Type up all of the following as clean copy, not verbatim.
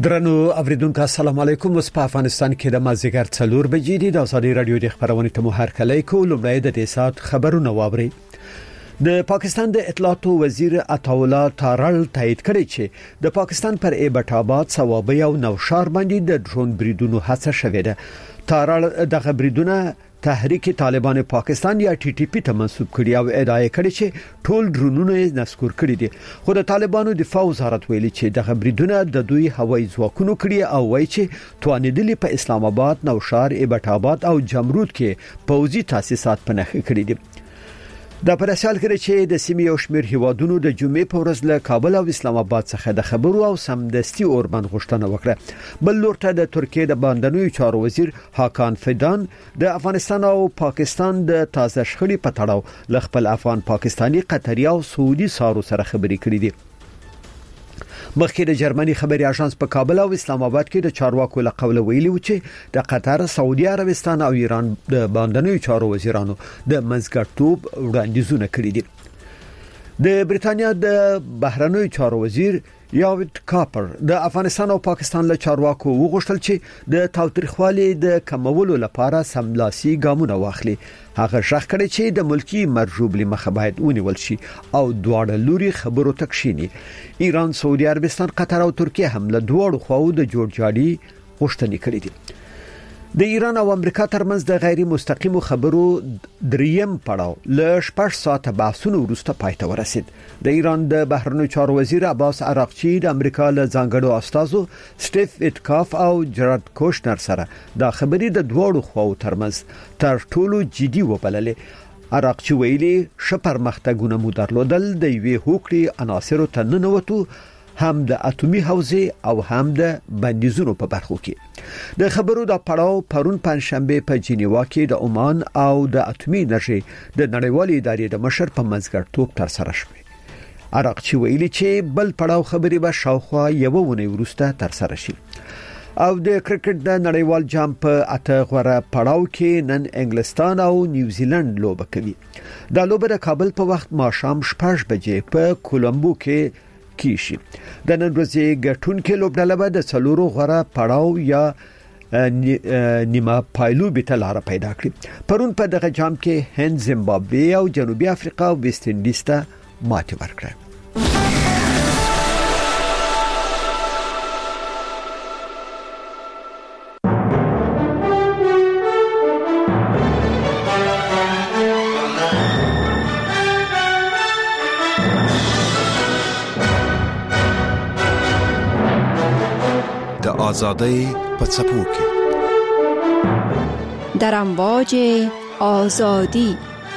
درنو اوریدونکو السلام علیکم. اوس په افغانستان کې د مازیګر 4 بجې دي. د ازادي رادیو د خبرونې ته مو هرکلی کوم. لومړی د دې سات خبرونه واوري. د پاکستان د اطلاعات وزیر عطاالله تارړ تایید کړی چې د پاکستان پر ایبټ آباد، صوابۍ او نوشار باندې د ډرون بریدونو هڅه شوې ده. تارړ دغه بریدونه تحریک طالبان پاکستان یا ټي ټي پی ته منسوب کړي او ادعا کړې چې ټول ډرونونه یې نسکور کړي دي. خو د طالبانو دفاع وزارت ویلي چې دغه بریدونه د دوی هوایي ځواکونو کړي او وایي چې توانیدلي په اسلام آباد، نوشار، ایبټ آباد او جمرود کې پوځي تاسیسات په نښه کړي دي. د پرسیال کړي چې د سیمې او شمیر هیوادونو د جمعې په ورځ له کابل او اسلام آباد څخه د خبرو او سمدستي اوربند غوښتنه وکړه. بل لورته د ترکیه د باندنوي چارو وزیر هاکان فیدان د افغانستان او پاکستان د تازه شخړې په تړاو ل خپل افغان پاکستانی، قطري او سعودي سارو سره خبرې کړې دي. مخکې د جرمني خبري اژانس په کابل او اسلام آباد کې د چارواکو له قوله ویلي و چې د قطر، سعودي عربستان او ایران د باندنوي چارو وزیرانو د منځګړیتوب وړاندیزونه کړي دي. د بریتانیا د بهرنوي چارو وزیر یاوید کاپر د افغانستان او پاکستان له چارواکو وغوښتل چې د تاوتریخوالي د کمولو لپاره سملاسي ګامونه واخلي. هغه شخ کړي چې د ملکی مرجوب لمخه باید ونیول شي او دواړه لوري خبرو تکشيني. ایران، سعودي عربستان، قطر او ترکیه هم له دواړو خواو د جوړجاړي غوښتنې کړې دي. د ایران او امریکا ترمنځ د غیر مستقیمو خبرو دریم پړاو له 6 ساعته بحثونو وروسته پای ته ورسید. د ایران د بهرنیو چارو وزیر عباس عراقچی د امریکا له ځانګړو استازو سټیف ویټکاف او جرارد کوشنر سره د خبرې د دوړو خواو ترمنځ تر ټولو جدي وبللې. عراقچی ویلي شپر مختګونه مو درلودل د یوې هوکړې عناصرو ته ننوتو، هم د اتومي حوزې او هم د بندیزونو په برخو کې. د خبرو د پړاو پرون پنځشنبه په جنیوا کې د عمان او د اتومي انرژي د نړیوالې ادارې د مشر په منځګړیتوب تر سره شوه. عراقچی ویلي چې بل پړاو خبري به شاوخوا یو ونې وروسته تر سره شي. او د کرکټ د نړیوال جام په اته غوړه پړاو کې نن انګلستان او نیوزیلند لوبه کوي. دا لوبه د کابل په وخت ماښام 6 بجې په کولمبو کې کیشي. د نن ورځې ګټونکو لوبډله به د څلورو غوړه پړاو یا نیمه پایلوبي ته لار پیدا کړي. پرون په دغه جام کې هند، زیمبابوې او جنوبي افریقا او ویسټ انډیز ته ماتې ورکړه. آزادی پڅپو کې در امواج آزادی.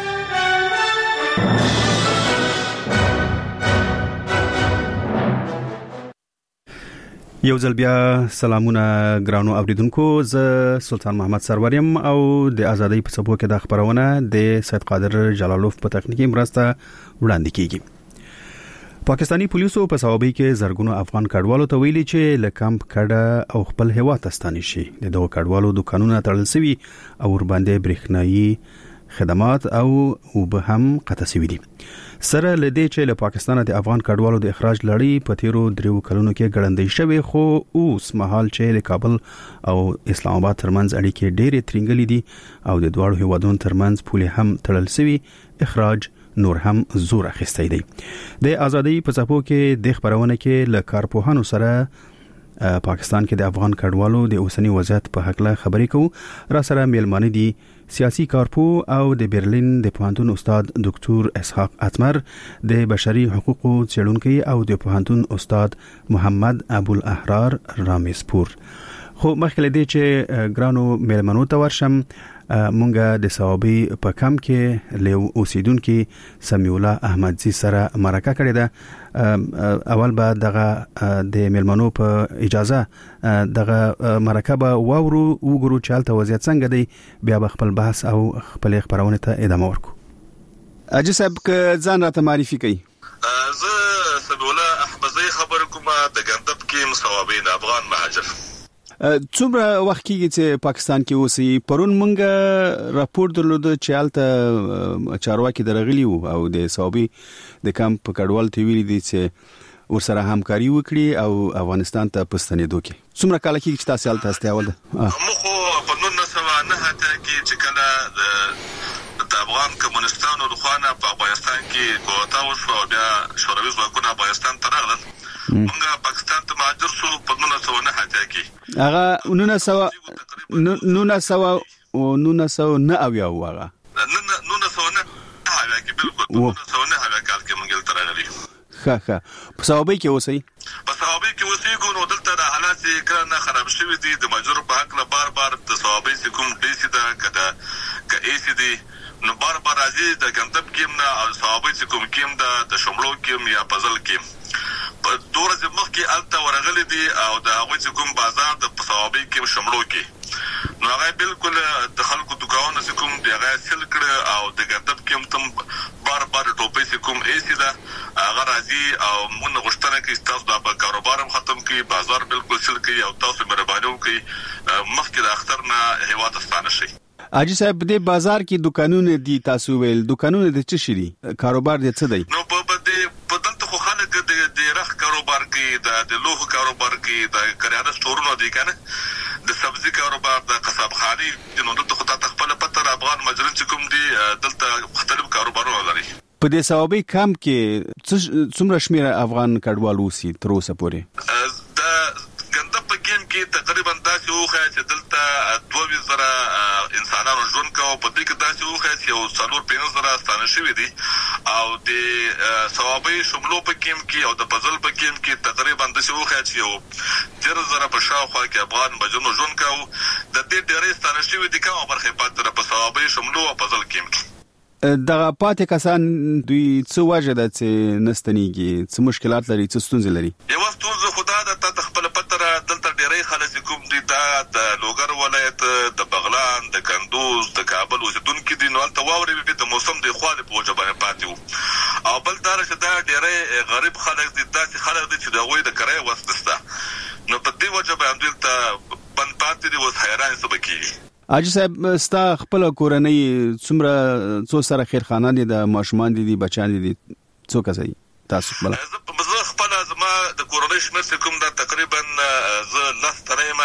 یو ځل بیا سلامونه ګرانو اوریدونکو. زه سلطان محمد سروریم او د آزادی پڅپو کې د خبرونه د سید قادر جلالوف په تخنیکی مرسته وړاندې کیږي. پاکستانی پولیسو په صوابۍ کې زرګونو افغان کډوالو ته ویلي چې له کمپ کډه او خپل هیواد ته ستانه شي. د دوه کډوالو دکانونه تړل شوي او ور باندې برېښنايي خدمات او به هم قطع شوي دي. سره لدې چې له پاکستان د افغان کډوالو د اخراج لړۍ په تیرو 3 کلونو کې ګړندۍ شوه، خو اوس مهال چې له کابل او اسلام آباد ترمنځ اړیکې ډېرې ترنګلې دي او د دوه هیوادونو ترمنځ پولې هم تړل شوي، اخراج نور هم زور اخیستی دی. د آزادۍ په څپو کې د خبرونه کې له کارپوهانو سره پاکستان کې د افغان کډوالو د اوسنی وضعیت په حق له خبرې کوو. را سره میلمانه دي سیاسي کارپو او د برلین د پوهنتون استاد ډاکټر اسحاق اتمر، د بشري حقوقو څېړونکي او د پوهنتون استاد محمد ابوالاحرار رامیسپور. خو مخکې دې چې ګرانو میلمنو ته ورشم، مونږه د صوابۍ په کم کې له اوسیدونکو سمیع الله احمدزي سره مرکه کړې ده. اول به دغه د میلمنو په اجازه دغه مرکه به وګورو چې حالت وضعیت څنګه دی، بیا به خپل بحث او خپل خبرونه ته ادامه ورکو. اجي صاحب ک ځان راته معرفي کړئ. زه سمیع الله احمدزي خبر کوم د ګندب کې مصوابین افغان مهاجر. څومره وخت کېږي چې پاکستان کې اوسئ؟ پرون مونږ راپور درلود چې حالت چارواکي درغلي وو او د صوابۍ د کمپ کډوال ته ویلي دي چې ورسره همکاري وکړي او افغانستان ته پستنېدو کې څومره کال کې چې تاسو حالت استیاول مخو په 1909 کې چې کله د افغان کمونستانو د خوانه په افغانستان کې کوتا وشو او بیا شوروي ځواکونه افغانستان ته راغلل موږ پاکستان ته مهاجر شو په 1909 کې هغه 1909 او یو هغه 1909 کې بالکل 1909 کال کې موږ تر راغلي ښه په صوابۍ کې اوسئ په صوابۍ کې اوسېږو نو دلته د حالات کله خراب شوي دي د مجبور په حق له بار د صوابۍ کوم ډیسي دا کده ایسي دي نو بار راځي د ګندب کې نه او صوابۍ کوم کې د شملو کې یا پزل کې په دوره زموږ کې الته ورغلي دي او د هغه کوم بازار د صوابۍ کې شملو کې نو هغه بالکل د خلکو دکانونه کوم دی هغه سل کړ او د ګندب کې تم بار ټوپې کوم ایسي دا هغه راځي او موږ غوښتنه کوي تاسو د کاروبار ختم کړئ بازار بالکل سل کړئ او تاسو مهرباني وکړئ مخکې د اختر نه هیواد ستانه شي اجي صاحب د بازار کې دکانونه دي تاسو ویل دکانونه د څه شي دي کاروبار دي څه دی نو په دلته خو خلک د رخ کاروبار کوي د لوح کاروبار کوي د کریانه سټورونو دي کنه د سبزی کاروبار د قصابخاني نو دلته خو تاسو خپل پتر افغان مجرم چې کوم دي دلته مختلف کاروبارونه لري په دې صوابۍ کم کې څومره شمېر افغان کډوال اوسي تر اوسه پورې د ګندب په کې تقریبا داسې وخه چې دلته 2000 انسانانو ژوند کوي په دې کې داسې وخه چې یو څلور 15 ستانه شوی دي او د صوابۍ شملو په کې او د پزل په کې تقریبا داسې وخه چې یو 1000 په شاوخوا کې افغان بجنو ژوند کوي د دې ډېرې ستانه شوی دي کومه برخه پاتره په صوابۍ شملو او پزل کې دغه پاتې کسان دوی څه وجه ده چې نستنیږي څه مشکلات لري څه ستونزې لري یو ستونزه خدا د خپل پتره دلته ډېرې خلک کوم دي د لوګر ولایت د بغلان د کندوز د کابل اوسیدونکو دي نو تل واوري د موسم د خواله په وجه باندې پاتې او بل دار چې دا ډېرې غریب خلک دي داسې خلک دي چې د غوي د کرای وسته نو په دې وجه باندې دلته بند پاتې دي وس حیران سبکی اجي صاحب ستا خپل کورنۍ څومره څو سره خیرخانه دي د ماشومان دي بچان دي څو کسي تاسو خپل زه خپل زما د کورنۍ شمېر کوم دا تقریبا زه لاس ترېمه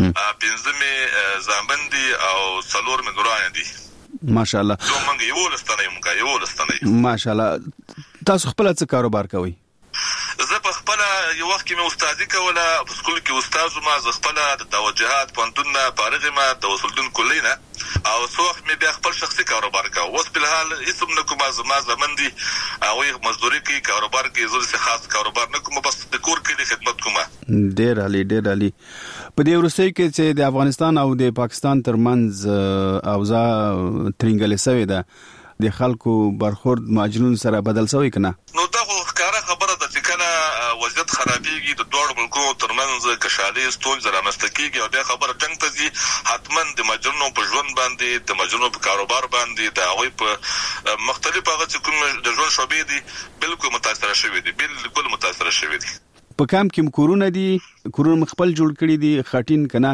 15 زامن دي او څلور مګران دي ماشاءالله نو موږ یو لستنې ماشاءالله تاسو خپل څه کاروبار کوئ زه په خپل یو وخت کې مې استادي کوله په سکول کې استاد ما ز خپل د توجهات پوهنتون فارغ ما د وصولدون کلینا او څوخ مې بیا خپل شخصي کاروبار کوم اوس په حال اسم نکوم ما زمن دي او مزدوري کوي کاروبار کې زړه خاص کاروبار نکوم بس د کور کې خدمت کوم ډېر علي په دې ورسې کې چې د افغانستان او د پاکستان ترمنځ اوضاع ترنګلې شوې ده د خلکو برخورد ماجنون سره بدل شوی کنه نو دا ښکارا خبره ده چې کله وضعیت خرابېږي د دوه ملکو ترمنځ کشالې ستونزې رامنځته کېږي او بیا خبره جنگ ته ځي حتما د مجرمو په ژوند باندې د مجرمو په کاروبار باندې د هغوی په مختلف هغه چې کوم د ژوند شعبې دي بالکل متاثر شوي دي په کم کې کورونه دي کورونه خپل جوړ کړي دي خاطین کنه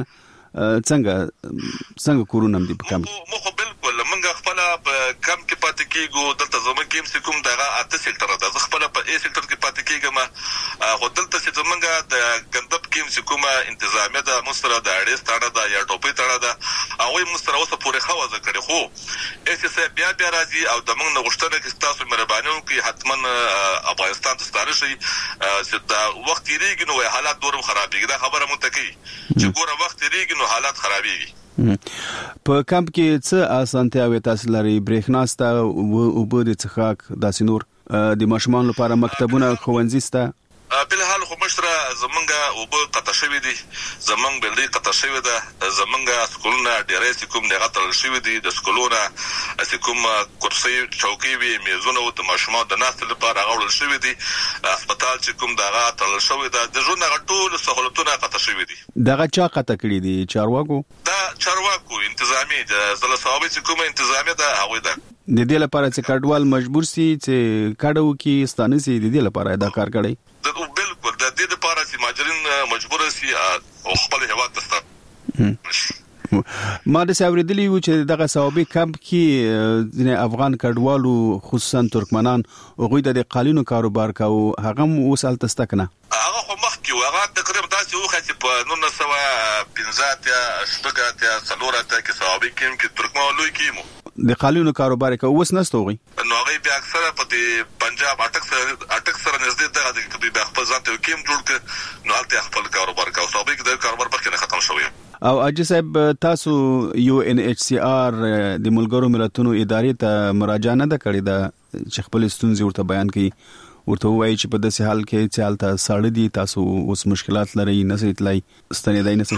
څنګه کورونه دي په کم مخ بالکل منګه خپل په کم کې پاتې کېږو دلته زموږ کې کوم دغه اته سېکټر ده خپل په ای سېکټر کې پاتې کېږم خو دلته چې زمونږه د ګندب کې کومه انتظامیه ده مستره د اړیس تاړه ده یا ټوپې تاړه ده او مستره اوسه پورې خواځه کړي خو اس بیا راځي او د موږ نغښتنه کې تاسو مهرباني وکړئ حتما افغانستان ته ستاره شي چې دا وخت یې نو حالات دورم خرابېږي دا خبره مونږ کوي چې ګوره وخت یې نو حالات خرابېږي په کمپ کې څه اسانتیاوې تاسو لري برېښنا ستا او بده څخاک داسې نور د ماشومان لپاره مکتبونه ښوونځي ستا بل حال خو مشره زمونږه او په قطع شوی دي زمونږ بلدي قطع شوی ده زمونږه سکولونه ډېرې کوم دغه تل شوی دي د سکولونه کوم کرسي چوکۍ وي میزونه او د ماشومان د ناست لپاره غوړل شوی دي هسپتال چې کوم دغه تل شوی ده د ژوند غټول سہولتونه قطع شوی دي دغه چا قطع کړی دي چارواکو دا چارواکو انتظامی د زله صحابه چې کوم انتظامی ده هغه ده د دې لپاره چې کډوال مجبور سي چې کډو کې ستانه سي د دې لپاره دا کار کوي بالکل د دې لپاره چې ماجرین مجبور سي او خپل هیواد ته ما د ساوریدلی و چې دغه صوابي کمپ کې د افغان کډوالو خصوصا ترکمنان غوی د قالینو کاروبار کاو هغه وسال تستکنه هغه خو مخ کې هغه تقریبا تاسو وخت په 1915 یا شپږ یا څلورته کې صوابي کم کې ترکمن لوی کیمو د قالینو کاروبار کوي وس نستوغي نو هغه بیا اکثره په پنجاب اټک سره نږدې دغه د کبي د خپل ځان ته کیم جوړ ک نو الته خپل کاروبار کوي صوابي د کاروبار په کې ختم شوی او اجي صاحب تاسو UNHCR د ملګرو ملتونو ادارې ته مراجعه نه کړې ده چې خپل ستونزې ورته بیان کړي ورته وایي چې په داسې حال کې چې حالت ساړه دي تاسو اوس مشکلات لري نسې تلای ستنیدای نسې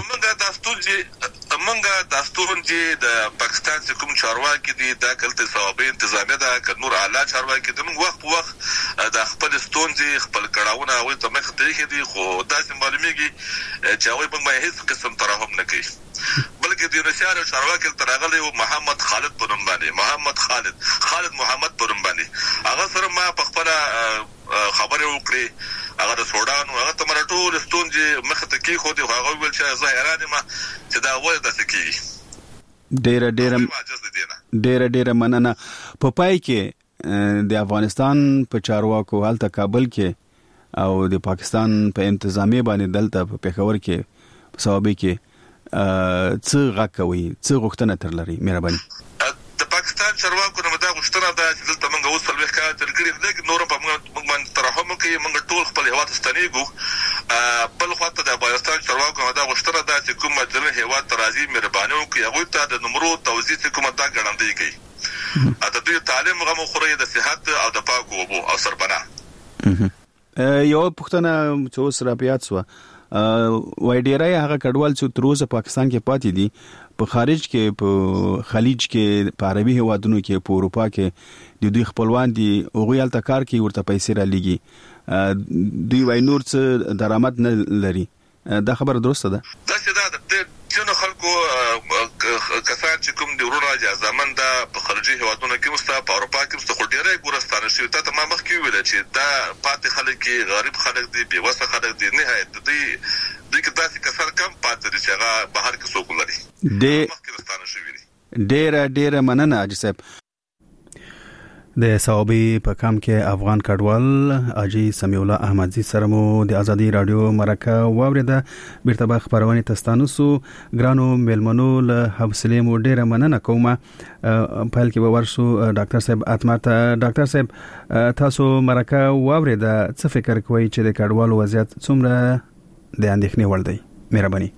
منګه داستور چې د پاکستان چې کوم چارواکي دي دا کلته صوابي انتظامیه ده ک نور اعلی چارواکي د موږ وخت د خپل ستونزې خپل کړهونه او ته مخ ته کې دي خو دا معلومیږي چې هغه په مې هیڅ قسم ترحم نه کوي بلکې د نشاره چارواکي ترغلي او محمد خالد پرمباني خالد محمد پرمباني هغه سره ما په خپل خبره وکړي هغه د سودان او هغه تمره ټول ستونزې مخ ته کې خو دی هغه ویل چې ظاهرا دي ما چې دا وایي د سکی ډېر مننه په پای کې د افغانستان په چارواکو حالت کابل کې او د پاکستان په انتظامی باندې دلته په پیښور کې په صوابي کې څه غاکوي څه غوښتنه تر لري مهرباني د پاکستان چارواکو نو دا غوښتنه ده چې دلته موږ اوس څلوي ښه ترګری دغه نور په موږ باندې ترحم کوي موږ ټول خپل هیواد ستنیګو بل خواته د افغانستان چارواکو دا غوښتنه ده چې کوم مجلس هیواد ترازی مهرباني وکړي هغه ته د نمبرو توزیع کومه دا ګڼندې کوي اته دوی تعلیم غو خوري د صحت او د پاکو وبو او سربنا یو پښتنه چې اوس را پیات سو وای ډیرای هغه کډوال چې تر اوسه پاکستان کې پاتې دي په خارج کې په خلیج کې په عربي هیوادونو کې په اروپا کې د دوی خپلوان دي او غویل تکار کې ورته پیسې را لګي دوی وای نور څه درآمد نه لري دا خبره درسته ده دا چې دا خلکو کسان چې کوم د ورونه راځي زمون دا په خارجي هیوادونو کې مستا په اروپا کې مستا خو ډیره ګورستانه شوی ته ما مخ کې ویل چې دا پاتې خلک غریب خلک دي بے وسه خلک دي نهایت دي کې تاسو کسان کم پاتې دي چې هغه بهر کې څوک لري مخ کې ګورستانه شوی دي ډیره مننه اجي صاحب د صوابي په کام کې افغان کډوال اجي سمیع الله احمدزي سره مو د ازادي رادیو مرکه واوریده بیرته خبرونه تستانوسو ګرانو ملمنو له حوصله مو ډیره مننه کوم په کې ورسو ډاکټر صاحب اتماته ډاکټر صاحب تاسو مرکه واوریده څه فکر کوئ چې د کډوالو وضعیت څومره د اندېښنې وړ دی مهرباني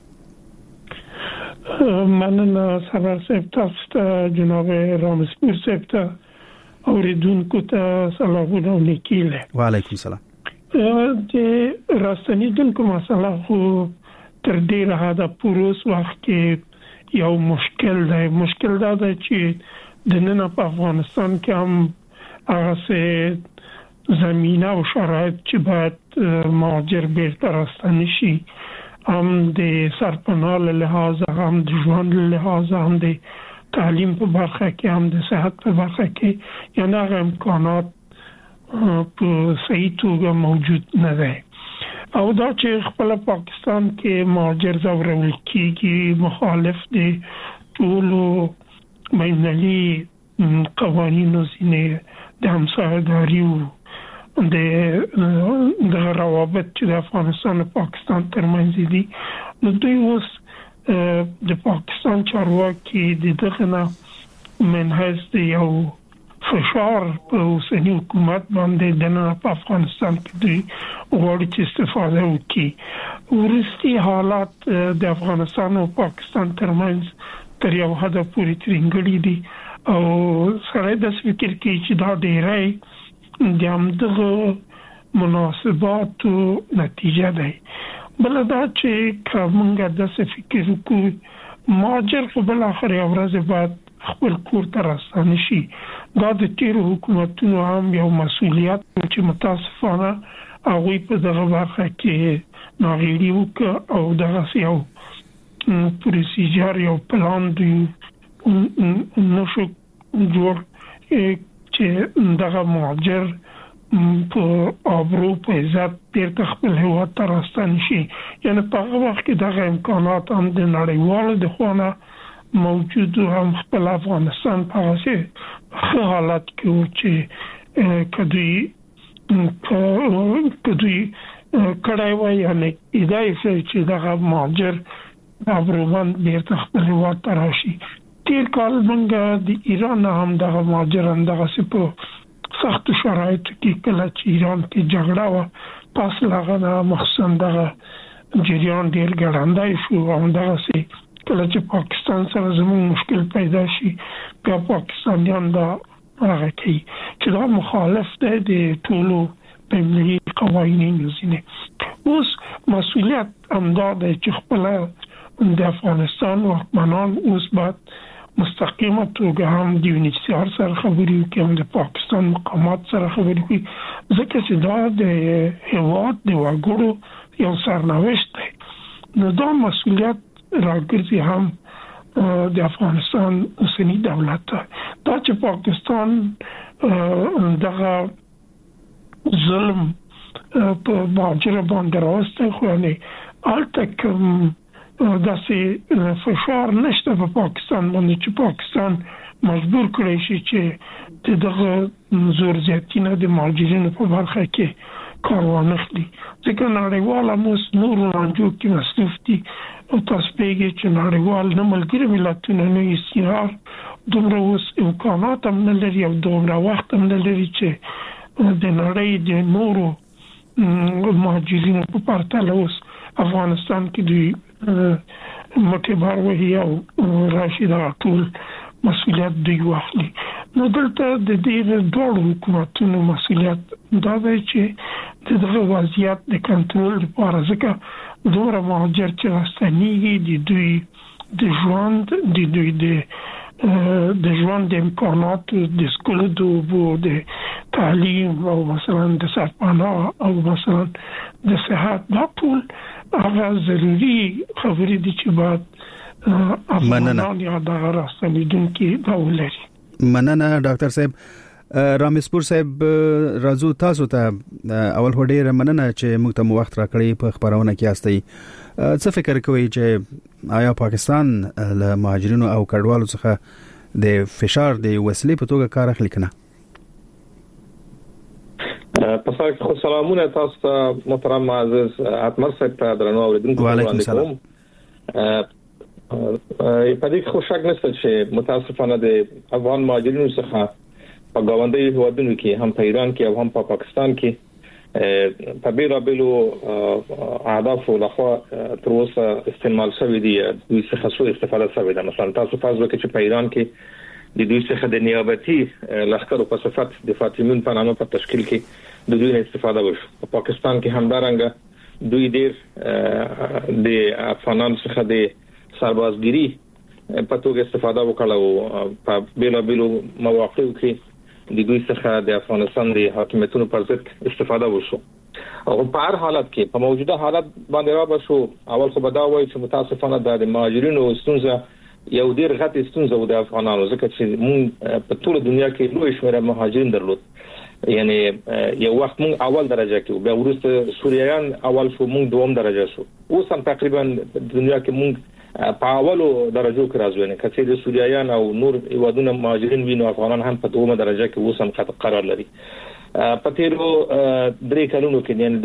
مننه سره صاحب تاسو جناب رامسپور صاحب اوریدونکو ته سلامونه وکړه وعلیکم السلام د راستنیدونکو مسله خو تر ډیره حده پروس وخت کې یو مشکل دا چې د نن په افغانستان کې هم هغه زمينه او شرایط چې باید مهاجر بیرته راستنی شي هم د سرپناه له لحاظ هم د ژوند له لحاظ هم د تعلیم په برخه کې هم د صحت په برخه کې یعنی هغه امکانات په صحیح توګه موجود نه دي او دا چې خپل پاکستان کې مهاجر زورول کېږي مخالف دي ټول بینالمللي قوانینو ځینې د همسایه‌داري او د روابط چې د افغانستان او پاکستان ترمنځ دي نو دوی اوس د پاکستان چارواکي د دغه نه منحص دی یو فشار په اوسنی حکومت باندې د نن په افغانستان کې دی غواړي چې استفاده وکړي ورستي حالات د افغانستان او پاکستان ترمنځ تر یو حد پورې ترنګړي دي او سره د فکر کې چې دا ډیری د همدغه مناسباتو نتیجه ده بل دا چې کومه د فکر وکړو ماجر خو بل اخر یو ورځ بعد خپل کور ته راستنی شي دا د تیر حکومتونو هم یو مسؤلیت چې متاسفانه هغه په دغه برخه کې ناغېړي وکړ او دغه یو پروسیجر یو پلان دی نشو جوړ چې دغه ماجر په ابرو په عزت بیرته خپل هیواد ته راستنی شي یعنی په هغه وخت کې دغه امکانات هم د نړیوالو د خونه موجود هم خپل افغانستان په اساس حالت کې و چې کدی کړای وای یعنی ایدای چې دغه مهاجر افغان بیرته خپل هیواد ته راشي. تیر کال موږ د ایران هم دغه مهاجران دغه په سخت شرایط کې کله چې ایران کې جګړه و پس لغه مخصوصا دغه جریان ډیر ګړندای شو او دغه سي کله چې پاکستان سره زموږ مشکل پیدا شي په پاکستانیان دا هغه کې چې دا مخالف دی د ټولو بین‌المللي قوانینو ځینې. اوس مسؤلیت امدا د چې خپل د افغانستان واکمنان اوس بعد مستقیمه توګه هم د یونیسیار سره خبرې کوي هم د پاکستان مقامات سره خبرې کوي ځکه چې دا د هیواد د وګړو یو سرنوشت دی. نو دا مسؤلیت راګرځي هم د افغانستان اوسنی دولت دا چې پاکستان دغه ظلم په مهاجر باندې راوسته خو نه التک داسې فشار نشته په پاکستان باندې چې پاکستان مجبور کړی شي چې دغه زور زیاتینه د مهاجرینو په برخه کې کار وانخلي. ځکه نړیوال موږ نور رانجو کې مصروف دي او تاسو پیږي چې نړیوال نه ملګری ملتونه نه استعار دومره اوس امکانات هم نه لري او دومره وخت هم نه لري چې د نړۍ د نورو مهاجرینو په پرتله اوس افغانستان کې دوی مټبار وهي او راشد ټول مسؤلیت دوی واخلي. نو دلته د دې ډول حکومتونو مسؤلیت دا دی چې دغه وضعیت د کنټرول لپاره ځکه دومره مهاجر چې راستنیږي د دوی د ژوند د امکانات د سکول د تعلیم او مثلا د سرپناه او مثلا د صحت دا ټول هغه ضروري خبرې دي چې باید افغانان یا دغه راستنیدونکي دا ولري. مننه ډاکټر صاحب. رامسپور صاحب راځو تاسو ته اول هډیر مننه چې موږ ته وخت راکړی په خبرونه کې یاستئ. څه فکر کوئ چې آیا پاکستان له مهاجرینو او کډوالو څخه د فشار د وسیلې په توګه کار اخلي کنه؟ پساک خو سلامونه تاسو ته محترم معزز اتمر صاحب ته درنو اوریدونکو. وعلیکم السلام. په دې خو شک نشته چې متاسفانه د افغان مهاجرینو څخه په غونډې هیوادونو کې هم په ایران کې او هم په پاکستان کې په بیلابیلو اهداف او لخوا تر اوسه استعمال شوی دی دوی څخه سو استفاده شوی ده. مثلا تاسو فرض وکړئ چې په ایران کې د دوی څخه د نیابتي لښکرو په صفت د فاطمیون په نامه په تشکیل کې د دوی استفاده وشو. په پاکستان کې همدارنګه دوی ډېر د افغانانو څخه د سربازګری په توګه استفاده وکړه او په بیلابیلو مواقعو کې د دوی څخه د افغانستان د حاکمیتونو پر ضد استفاده وشو. او په هر حالت کې په موجوده حالت باندې را بشو اول خو بدا وایي چې متاسفانه د مهاجرینو ستونزه یو ډیر غټ ستونزه و د افغانانو ځکه چې موږ په ټول دنیا کې لوی شمېر مهاجرین درلود. یعنی یو وخت موږ اول درجه کې او بیا وروسته سوریایان اول شو موږ دوم درجه شو. اوس هم تقریبا دنیا کې موږ په اولو درجو کې راځو. نه کله چې سوریایان او نور هیوادونه مهاجرین وینو افغانان هم په دومره درجه کې اوس هم قرار لري. په تیرو 3 کلونو کې یعنی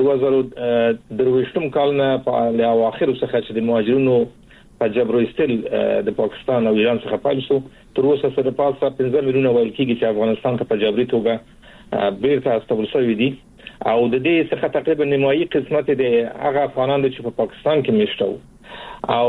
2023 کال نه په اواخر څخه چې د مهاجرینو په جبر ایستل د پاکستان او ایران څخه پیل شو تر اوسه سره پاسه 15 میلیونه ویل کېږي چې افغانستان ته په جبري توګه بیرته استول شوی دي او د دې څخه تقریبا نیمایي قسمت د هغه افغانان چې په پاکستان کې میشته او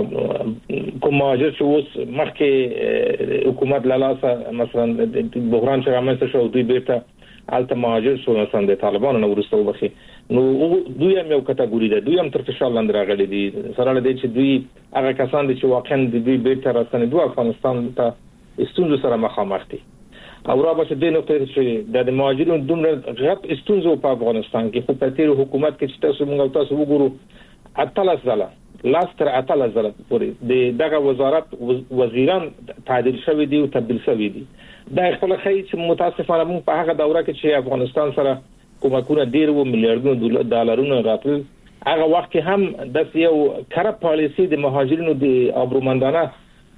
کوم مهاجر چې اوس مخکې حکومت لاسه مثلا بحران چې رامنځته شو دوی بیرته الته مهاجر شو مثلا د طالبانو نو ورسته وبخي نو دوی هم یو کټګوري ده. دوی هم تر فشار لاندې راغلي دي سره له دې چې دوی هغه کسان دي چې واقعا د دوی بیرته راستنېدو افغانستان ته ستونزو سره مخامخ دي. او را به د نقطې چې د مهاجرینو دومره غټ ستونزو په افغانستان کې خو په تیر حکومت کې چې تاسو موږ تاسو وګورو اتلس ځله لاستر اتلس ځله پورې دغه وزارت وزیران تعدیل شوی دي او تبدیل شوی دي. دا خپل خی چې متاسفانه موږ په هغه دوره کې چې افغانستان سره کومکونه ډیر و میلیارډونو ډالرونو غاټل هغه وخت هم د یو کړه پالیسي د مهاجرینو د ابرومندانه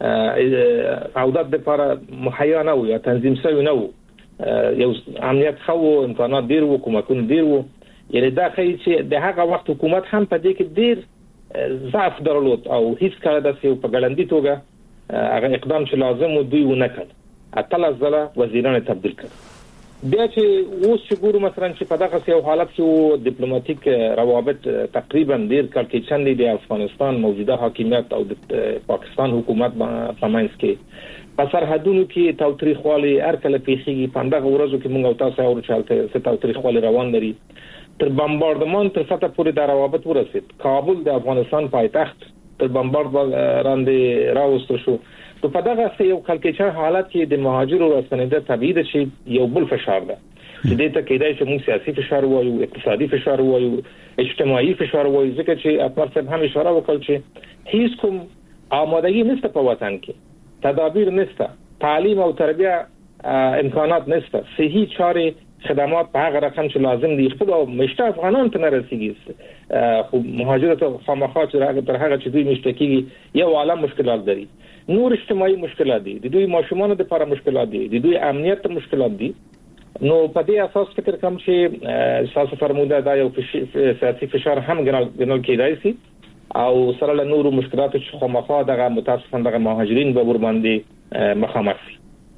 عودت لپاره مهیا نه و یا تنظیم شوی نه و یو امنیت خو امکانات ډیر و کومکونه ډیر و یعنی دا خی چې د هغه وخت حکومت هم په دې کې ډیر ضعف درلود او هیڅ کله د څه په ګړندۍ توګه هغه اقدام چې لازم و دوی ونه کړ اتل ځله وزیران تبدیل کړ بیا چې اوس چې ګورو مثلا چې په دغه یو حالت کې ډیپلوماټیک روابط تقریبا ډیر کړکېچن دي د افغانستان موجوده حاکمیت او د پاکستان حکومت په منځ کې په سرحدونو کې تاوتریخوالي هر کله پیښیږي په دغه ورځو کې موږ تاسو اورو چې تاوتریخوالي روان لري تر بمباردمان تر سطح پورې د روابط ورسید کابل د افغانستان پایتخت تر بمباردمان راوستل شو نو په دغه یو کلکچر حالت کې د مهاجرو راستنیده طبيعي ده چې یو بل فشار ده چې دې ته کېدای شي موږ سیاسي فشار وایو اقتصادي فشار وایو اجتماعي فشار وایو ځکه چې اکبر صاحب هم اشاره وکړ چې هیڅ کوم آمادگی نشته په وطن کې تدابیر نشته تعلیم او تربیه امکانات نشته صحي چارې خدمات په هغه رقم چې لازم دي خپل او مشته افغانان ته نه رسیږي خو مهاجرت خامخا چې تر هغه چې دوی مشتکي یو عالم مشکلات لري نور اجتماعي مشکلات دي د دوی ماشومان لپاره مشکلات دي د دوی امنیت مشکلات دي نو په دې اساس فکر کوم چې اساس فرموده دا یو سیاسي فشار هم ګڼل کېدای شي او سره له نورو مشکلاتو چې خامخا دغه متاسفانه دغه مهاجرین به ور باندې مخامخ شي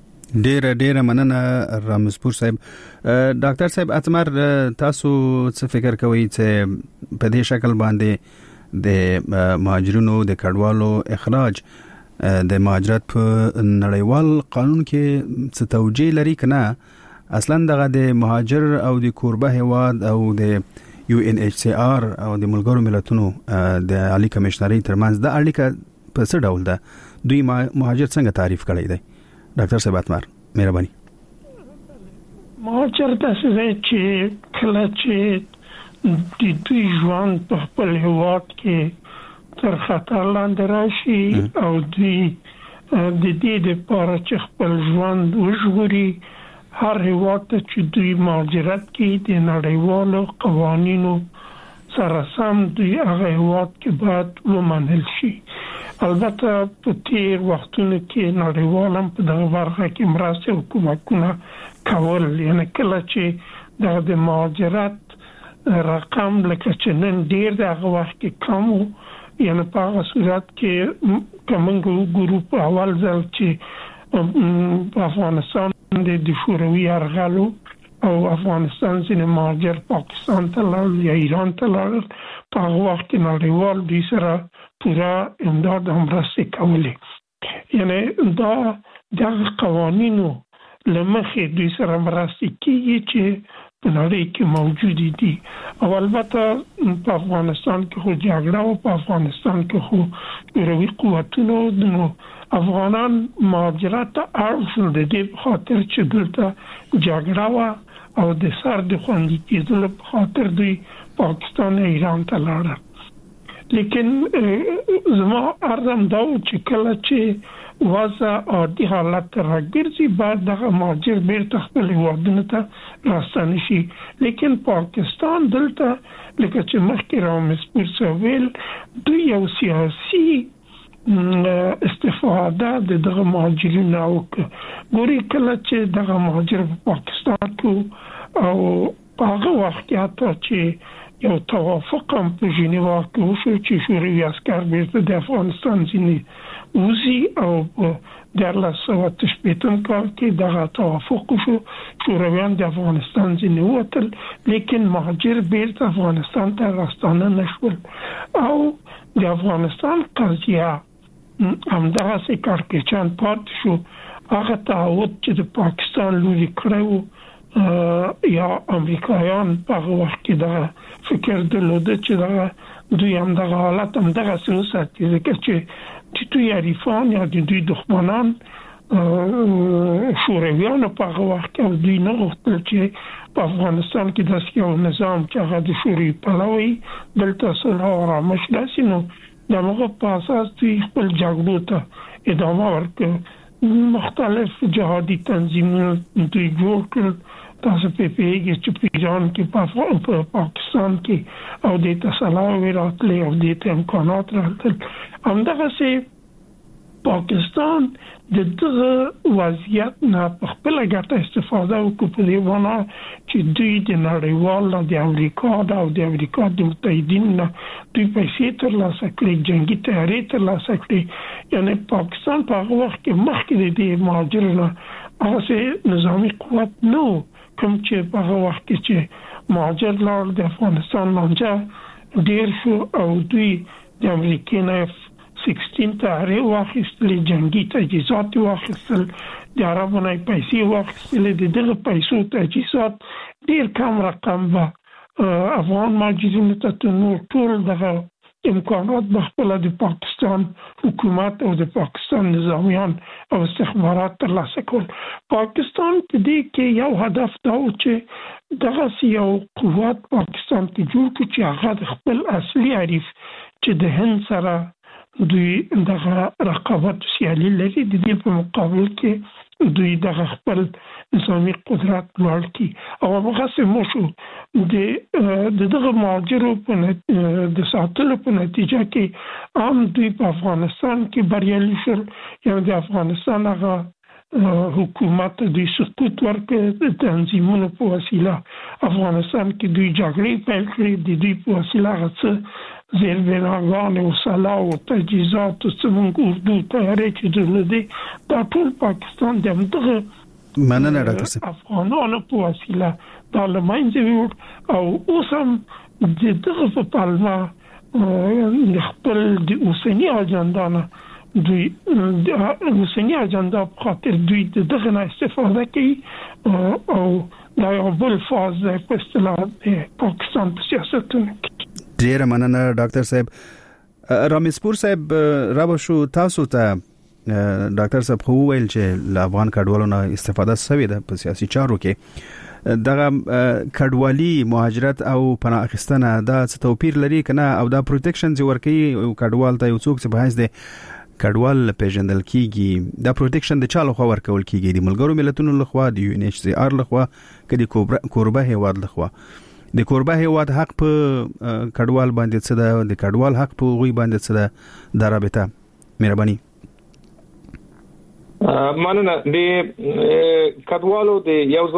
ډېر مننه رامزپور صاحب ډاکټر صاحب اتمر تاسو څه فکر کوئ چې په دې شکل باندې د مهاجرینو د کډوالو اخراج د مهاجرت په نړیوال قانون کې څه توجیه لري کنه اصلا دغه د مهاجر او د کوربه هواد او د UNHCR او د ملګرو ملتونو د عالی کمشنري ترمنځ د اړیکه په څه ډول ده دوی مهاجر څنګه تعریف کړی دی ډاکټر صاحب اتمر مهرباني مهاجر تاسو چې کله چې د دوی ژوند په خپل هواد کې تر خطر لاندې راشي او دوی د دې لپاره چې خپل ژوند وژغوري هر هواد ته چې دوی مهاجرت کوي د نړیوالو قوانینو سره سم دوی هغه هواد کې باید ومنل شي البته په تیر وختونو کې نړیوال هم په دغه برخه کې مرسته حکومتونه کول یعنی کله چې د مهاجرت رقم لکه چې نن ډیر دغه وخت کې کم یعنی په هغه صورت کې کومنګ ګروپ اول ځل چې افغانستان د شوروي یرغلو او افغانستان څخه مهاجر پاکستان ته لاړ یا ایران ته لاړ په هغه وخت کې نړیوال د سره پورا امداد هم راسي کولې یعنی دا د قوانینو لمخې د سره مرستې کیږي چې په نړۍ کې موجود دي او البته په افغانستان کې خو جګړه او په افغانستان کې خو شوروي قوتونو د افغانان مهاجرت ارزل د دې خاطر چې دلته جګړه او د سر د خوندې کېدل په خاطر دوی پاکستان او ایران ته لاړل لیکن زما ارزم دا چې کله چې وضع عادي حالت راګرځي بعد دغه مهاجر بیرته خپل هیوادونو ته راستنه شي لیکن پاکستان دلته لکه چې مخکې رامزپور ویل دوی یو سیاسي استفاده دغه مهاجرینو او ګوري کله چې دغه مهاجر په پاکستان کې او په هغه وخت کې حتی چې یو توافق هم په ژنیوا کې وشو چې شوروي عسکر بیرته د افغانستان ځینې وزي او د 1980 کال کې دغه توافق وشو شورویان د افغانستان ځینې وتل لیکن مهاجر بیرته افغانستان ته راستانه نشول او د افغانستان قضیه همدغه سي کارکچان پات شو هغه تعهد چې د پاکستان لوري کړو یا امریکایان په وخت کې دا فکر درلود چې دا دوی هم د حالت هم دغه سیاست چې دوی عارفان یا دوی دښمنان شورویان په وخت کې دوی نه غوښتل چې په افغانستان کې داسې یو نظام چې هغه د شوروي پلوي دلته صلح او آرامش راسي نو دغه په اساس دوی خپل جګړو ته ادامه ورکړ مختلف جهادي تنظیمونه دوی جوړ کړل تاسو په پیګه چې په ایران کې په پاکستان کې او د تسلاوي راتلې او د امکانات راتل همدغه سي پاکستان د دغه وضعیت نه په خپل ګټه استفاده وکړي په دې ونه چې دوی د نړیوال د امریکا او د امریکا د متحدین نه دوی پیسې ترلاسه کړي، جنگي تیاری ترلاسه کړي. یعنی پاکستان په هغه وخت کې مخکې د دې مهاجرینو هغه نظامی قوت نو کوم چې په هغه وخت کې چې مهاجر لاړ د افغانستان لانجه ډیر شو او دوی د امریکا نه 16 تحری واخیستل، جنگی تجهیزات واخیستل، د عربو نه پیسې واخیستل. د دغه پیسو تجهیزات ډیر کم رقم به افغان مهاجرینو ته نور ټول دغه امکانات بخپل د پاکستان حکومت او د پاکستان نظامیان او استخبارات ترلاسه کول. پاکستان په دې کې یو هدف دا و چې دغه یو قوت پاکستان ته جوړ کړي چې هغه خپل اصلي حریف چې د هند سره دوی دغه رقابت سیالي لري د دې په مقابل کې دوی دغه خپل نظامی قدرت لوړ کړي او هغه سمو شو د دغه مهاجرو په د ساتلو په نتیجه کې عام دوی په افغانستان کې بریالي شول. یعنی د افغانستان هغه حکومت دوی سقوط ورکړ د تنظیمونو په وسیله. افغانستان کې دوی جګړې پیل کړې د دوی په وسیله هغه زیربناګان او سلاح او تجهیزات او څنګه اردو تیاری چې درلودي دا ټول پاکستان د دغه مننه ډاکټر صاحب افغانانو په وسیله دا لمنځه وړ او اوس هم دغه په پالما خپل د اوسنی اجنډا نه دوی د اوسنی اجنډا په خاطر دوی دغه نه استفاده کوي او دا یو بل فاز په اصطلاح پاکستان په سیاستونو کې. ډیره مننه ډاکټر صاحب. رامسپور صاحب رابو شو تاسو ته ډاکټر صاحب خو ویل چې له افغان کډوالو نه استفاده شوې ده په سیاسي چارو کې. دغه کډوالي مهاجرت او پناه اخیستنه دا څه توپیر لري کنه او دا پروټیکشن چې ورکي کډوال ته یو څوک چې بحث ده کډوال پیژندل کیږي دا پروټیکشن د چالو خو ورکول کیږي د ملګرو ملتونو لخوا د یو ان ایچ سی آر لخوا کدي کوربه هیواد لخوا د کوربه هیواد حق په کډوال باندې څه ده د کډوال حق په غوي باندې څه ده د رابطه مهرباني. مننه. د کډوالو د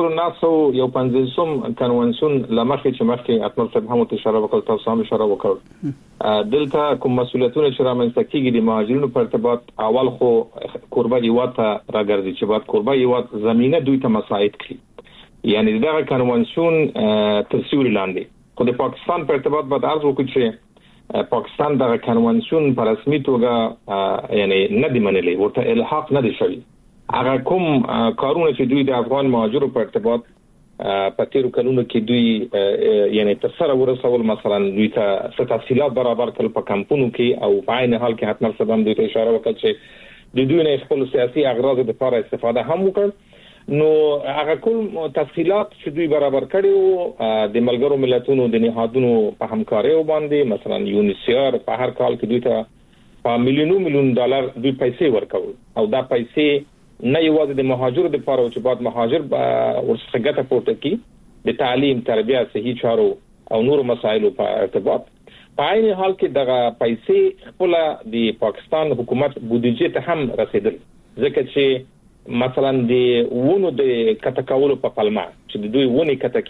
1950 کنونسیون لمخې چې مخکې اتمر صاحب هم اشاره وکړه تاسو هم اشاره وکړه دلته کوم مسؤلیتونه چې رامنځته کیږي د مهاجرینو په ارتباط اول خو کوربه هیواد ته راګرځي چې بعد کوربه هیواد زمينه دوی ته مساعد کړي. یعنی دغه کنونسیون تسویل لاندې خو د پاکستان په ارتباط باید عرض وکړو چې پاکستان دغه کنونسیون په رسمي توګه یعنی نه دی منلې ورته الحاق نه دی شوی. هغه کوم کارونه چې دوی د افغان مهاجرو په ارتباط په تیرو کلونو کې دوی یعنی تر سره ورسول مثلا دوی ته تفصیلات برابر کړل په کمپونو کې او په عین حال کې حتمر صاحب دوی ته اشاره وکړه چې د دوی نه خپل سیاسي اغراض لپاره استفاده هم وکړ. نو هغه کوم تفصیلات چې دوی برابر کړي د ملګرو ملتونو د نهادونو په همکارۍ باندې مثلا یونیسیار په هر کال کې دوی ته په میلیون ډالر دوی پیسې ورکول او دا پیسې نه یوازې د مهاجرو لپاره چې بعد مهاجر ورڅخه ګټه پورته کړي د تعلیم تربیه صحي چارو او نور مسایلو په ارتباط. په عین حال کې دغه پیسې خپل د پاکستان حکومت بودیجه ته هم رسیدل ځکه چې مثلا د ونو د کټکولو په پلمه چې د دوی ونې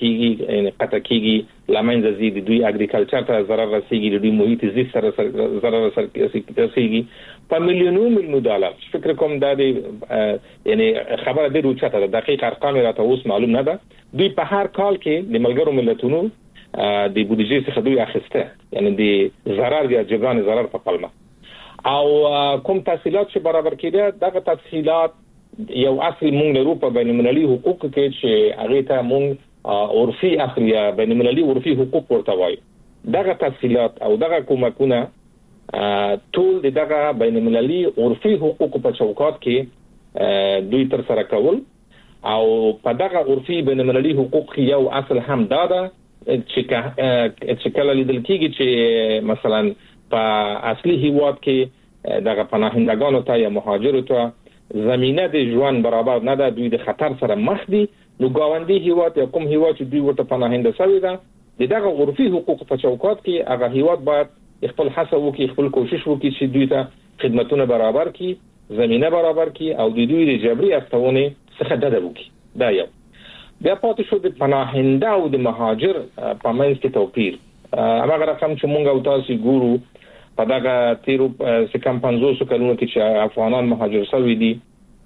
کټکیږي لمنځه زی د دوی اګریکلچر ته ضرر رسیږي د دوی محیط زیست سره ضرر رسیږي په میلیونونو ډالر. فکر کوم دا د یعنی خبره د روچته د دقیق ارقام راته اوس معلوم نه ده. دوی په هر کال کې د ملګرو ملتونو د بودیجې څخه دوی اخیسته یعنی د ضرر یا جبران ضرر په پلمه او کوم تفصیلات چې برابر کړي دغه تفصیلات یو اصل مونږ لرو په بین المللي حقوق کې چې هغه ته مونږ عرفي اخریا بین المللي عرفي حقوق ورته وایي. دغه تفصیلات او دغه کومکونه ټول دغه بین المللي عرفي حقوق په چوکاټ کې دوی تر سره کول او په دغه عرفي بین المللي حقوق یو اصل هم دا ده چې کله لیدل کېږي چې مثلا په اصلي هیواد کې دغه پناهندگانو ته یا مهاجرو ته زمينه د ژوند برابر نه ده دوی د خطر سره مخ دي نو ګاونډي هیواد یا کوم هیواد چې دوی ورته پناهنده شوی ده دغه عرفي حقوق په چوکاټ کې هغه هیواد باید خپل هڅه وکړي خپل کوشش وکړي چې دوی ته خدماتونه برابر کړي زمينه برابر کی او د دوی د جبري استونه څخه ډډه وکړي. دا یو. بیا پاتې شو د پناهنده او د مهاجر په منځ کې توپیر. هغه رقم چې مونږ او تاسو ګورو په دغه تیرو سکم 500 کلونو کې چې افغانان مهاجر شوي دي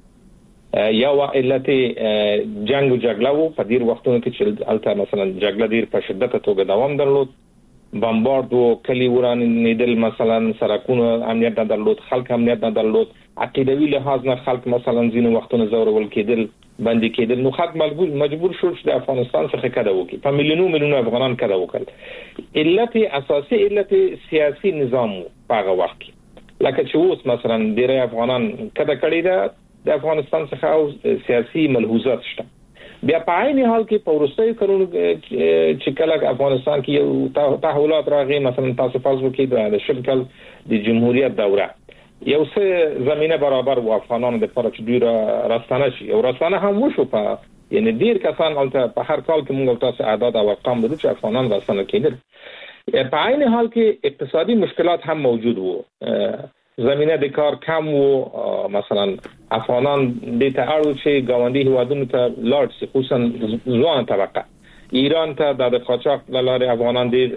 یا علت جنگ او جګړه وو په ډیر وختونو کې چې البته مثلا جګړه ډیر په شدت توګه دوام درلود، بمبارد او کلی وران نیدل، مثلا سرکونو امنیت نه درلود، خلک امنیت نه درلود، عقیدوي لحاظ نه خلک مثلا ځینې وختونو زورول کېدل، باندې کېدل، نو خلک مجبور شول چې د افغانستان څخه کډه وکړي. په میلیونونو افغانان کډه وکړل. علت اساسي علت سیاسي نظام په هغه وخت کې لکه چې اوس مثلا ډېر افغانان کډه کړي ده د افغانستان څخه او سیاسي ملحوظات شته. بیا په عین حال کې په وروستیو کلونو چې کله افغانستان کې یو تحولات راغی، مثلا تاسو فرض وکړئ د شکل د جمهوریت دوره یو څه زمينه برابر و افغانانو د لپاره چې دوی راستانه شي او راستانه هم وشو. په یعنی ډیر کسان البته په هر کال کې موږ تاسو اعداد او ارقام لرو چې افغانان راستانه کېدل. په عین حال کې اقتصادي مشکلات هم موجود وو، زمينه د کار کم وو، مثلا افغانان د ته اړو چې ګاونډي هیوادونو ته لاړ شي، خصوصا ځوان طبقه ایران ته د قاچاق لاره افغانان دي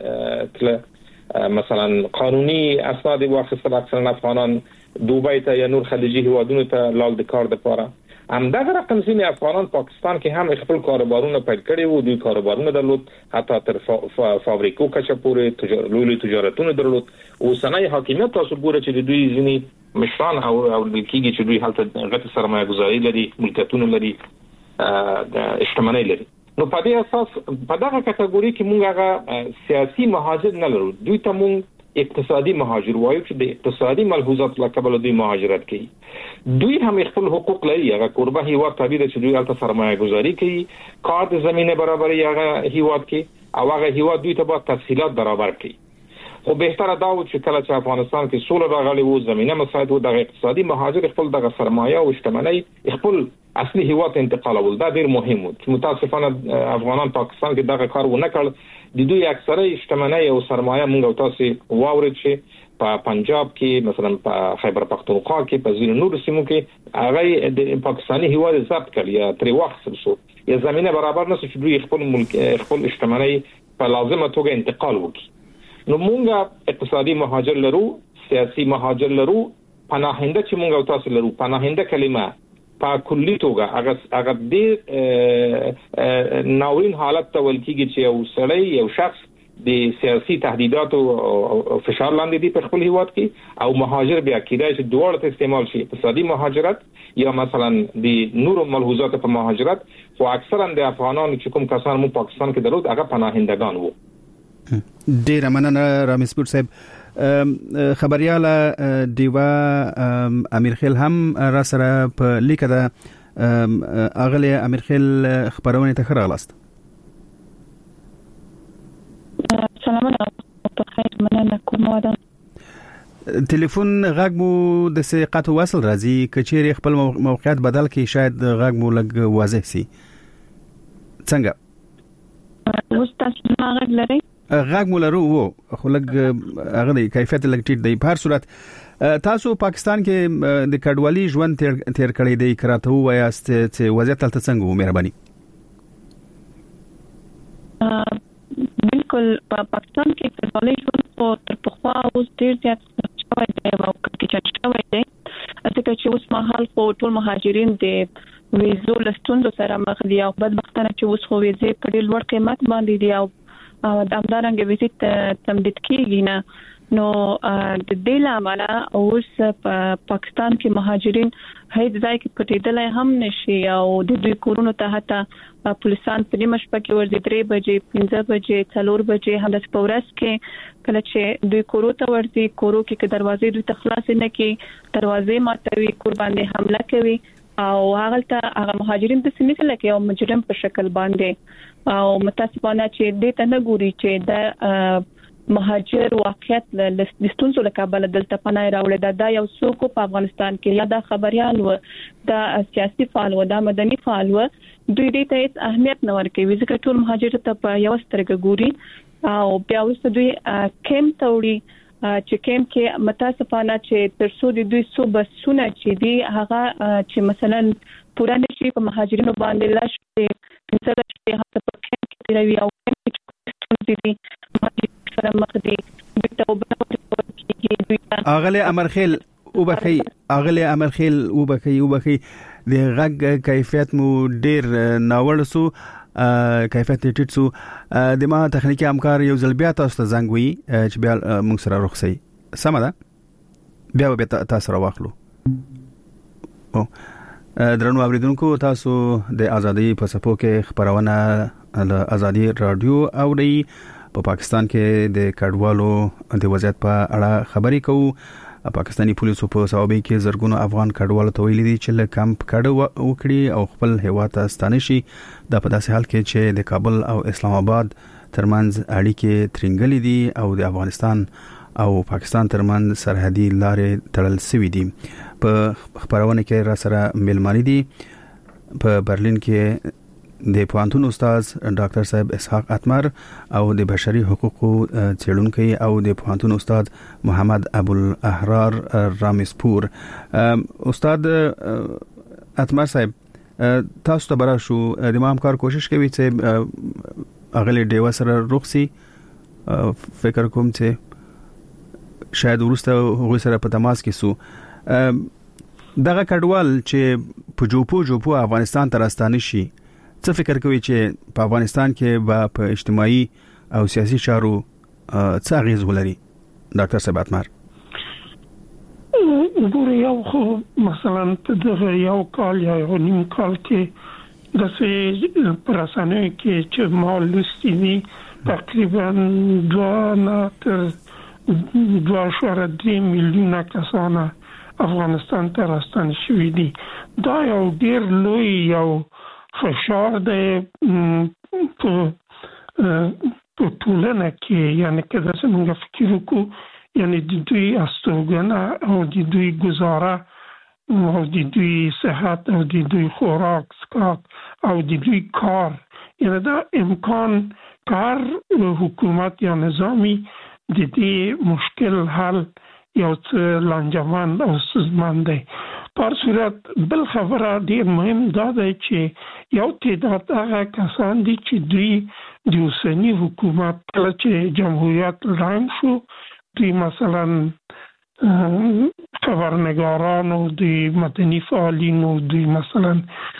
مثلا قانوني اسناد واخیستل، اکثرا افغانان دوبۍ ته یا نور خلیجي هیوادونو ته لاړ د کار لپاره. همدغه رقم ځینې افغانان پاکستان کې هم خپل کاروبارونه پیل کړي وو، دوی کاروبارونه درلود، حتی تر فابریکو کچه پورې لوی تجارتونه درلود. اوسنۍ حاکمیت تاسو ګورئ چې دوی ځینې مشران او کېږي چې دوی هلته غټه سرمایه گذاري لري، ملکیتونه لري، اجتماعي لري. نو په دې اساس په دغه کټګوري کې موږ هغه سیاسي مهاجر نه لرو، دوی ته موږ اقتصادي مهاجر وایو چې د اقتصادي ملحوظات لکه دوی مهاجرت کوي. دوی هم خپل حقوق لري، هغه قربه هیواد تابع دي چې دوی البته سرمایه گذاري کوي، کار د زمينه برابري هغه هیواد کې او هغه هیواد دوی ته به تسهیلات برابر کوي. خو بهتره دا و چې کله چې افغانستان کې سوله راغلی وو، زمينه مساعد وو، د اقتصادي مهاجر خپل دغه سرمایه او اجتماعي خپل اصلي هیواد انتقالول. دا ډیر مهم و. متاسفانه افغانان پاکستان کې دغه کار ونه کړ. د دوی اکثره اجتماعي او سرمایه موږ تاسو واورید چې په پنجاب کې مثلا په خیبر پختونخوا کې په ځینو نورو سیمو کې هغه د پاکستاني هیواد ضبط کړ یا تر وخت سره یا زمينه برابر نه چې دوی خپل ملک خپل اجتماعي په لازمه توګه انتقال وکړي. نو مونږه اقتصادي مهاجر لرو، سیاسي مهاجر لرو، پناهنده چې مونږ تاسو لرو. پناهنده کلمه په کلی توګه هغه د ناورین حالت ته ولکېږي چې یو سړی یو شخص د سیاسي تهدیدات او فشار لاندې دی په خپل هیواد کې، او مهاجر بیا کېدای شي دوه ته استعمال شي، اقتصادي مهاجرت یا مثلا د نورو ملحوظات په مهاجرت. خو اکثرا د افغانانو چې کوم کسان مو پاکستان کې درلود هغه پناهندگان وو. ډیر مننه رامز پور صاحب. خبرياله دیوا امیر خیل هم را سره په لیکه ده. اغلی امیر خیل خبرونه ته خراغلاست. سلام علیکم، په خیر، مننه کوم. ټلیفون غږ مو د سقط وصل راځي، کچېری خپل موقعیت بدل کړي شاید غږ مو لږ واضح سي. څنګه اوس تاسو ما غږ لرئ؟ غږ مولرو وو خو لږ هغه د کیفیت لږ ټیټ دی. په هر صورت تاسو پاکستان کې د کډوالي ژوند تیر کړی دی، کراته وایاست چې وضعیت تلته څنګه و مهرباني؟ بالکل په پاکستان کې کډوالي ژوند په تر پخوا اوس ډیر زیات شوی دی او کچن شوی دی، ځکه چې اوس مهال خو ټول مهاجرین د ویزو لستوندو سره مخ دي او بدبختانه چې اوس خو ویزې په ډیر لوړ قیمت باندې دي او د همدارنګه ویزیت تمدید کیږي نه. نو د دې لامل اوس په پاکستان کې مهاجرین هیڅ ځای کې پټېدلای هم نشي او د دوی کورونو ته حتی پولیسان په نیمه شپه کې ورځي 3 بجې 15 بجې 4 بجې هم د پورس کې کله چې دوی کورو ته ورځي، کورو کې دروازې دوی ته خلاص نه کی، دروازې ماتوي، کور باندې حمله کوي او هغه مهاجرین د سیمې لکه یو مجرم په شکل باندې او متاسفانه چې د ته نه ګوري چې د مهاجر واقعیت د ستونزو له کبله دلته پناه راوړل. دا یو څوک په افغانستان کې یا د خبريال و د سیاسي فعال و د مدني فعال و دوی دې ته هیڅ اهمیت نه ورکوي، ځکه ټول مهاجر ته په یو سترګه ګوري او بیا وروسته دوی کم توړي چې کوم کې متاسفانه چې ترڅو د دوی سو بسونه چې دی هغه چې مثلا پورا نشي په مهاجرینو باندې لاش مثلا چې هغه په کې تیروي او کوم چې دي مهاجرین سره مخ دي د توبه کې اغله امرخیل وبخي د غږ کیفیت مو ډیر ناوړ سو کیفیت ټیټ سو د ما تخنیکی همکار یو ځل بیا تاسو ته زنګ وی چې بیا موږ سره رخصي سم ده بیا به تاسو راوخلو او درنو اوریدونکو تاسو د ازادي په سپو کې خبرونه د ازادي رادیو اوري په پاکستان کې د کډوالو د وضعیت په اړه خبري کوو پاکستانی پولیسو په صوابۍ کې زرګونو افغان کډوالو ته ویلي دي چې له کمپ کډ وکړي او خپل هیواد ته ستانه شي د په داسې حال کې چې د کابل او اسلام آباد ترمنځ اړیکې ترنګلې دي او د افغانستان او پاکستان ترمنځ سرحدي لارې تړل شوې دي په خبرونه کې را سره ملماني دي په برلین کې د پوهنتون استاد ډاکټر صاحب اسحاق اتمر او د بشري حقوقو څېړونکي او د پوهنتون استاد محمد ابو الاحرار رامسپور. استاد اتمر صاحب تاسو ته برا شو د مامکار کوشش کوي چې اغلی ډیو سره رخصي فکر کوم چې شاید ورسته هغه سره په تماس کې سو دغه کډوال چې په جوپو افغانستان ته راستانه شي څه فکر کوي چې په افغانستان کې په اجتماعي او سیاسي چارو څه اغیز ولري ډاکټر صاحب اتمر؟ ګورې یو خو مثلا په دغه یو کال یا یو نیم کال کې داسې په رسنیو کې چې ما لوستي دي تقریبا 2.3 میلیونه کسانه افغانستان ته راستانه شوي دي. دا یو ډېر لوی یو فشار دی په ټولنه کې یعنی که داسې موږ فکر وکړو یعنی د دوی استوګنه او د دوی گزاره او د دوی صحت او د دوی خوراک سکاک او د دوی کار یعنی دا امکان کار حکومت یا نظامی د دې مشکل حل یو څه لانجمند او ستونزمن دی. پر صورت بل خبره ډیر مهم دا دی چې یو تعداد هغه کسان دي چې دوی د اوسني حکومت کله چې جمهوریت لاندې شو دوی مثلا خبرنگارانو دوی مدني فعالینو دوی مثلا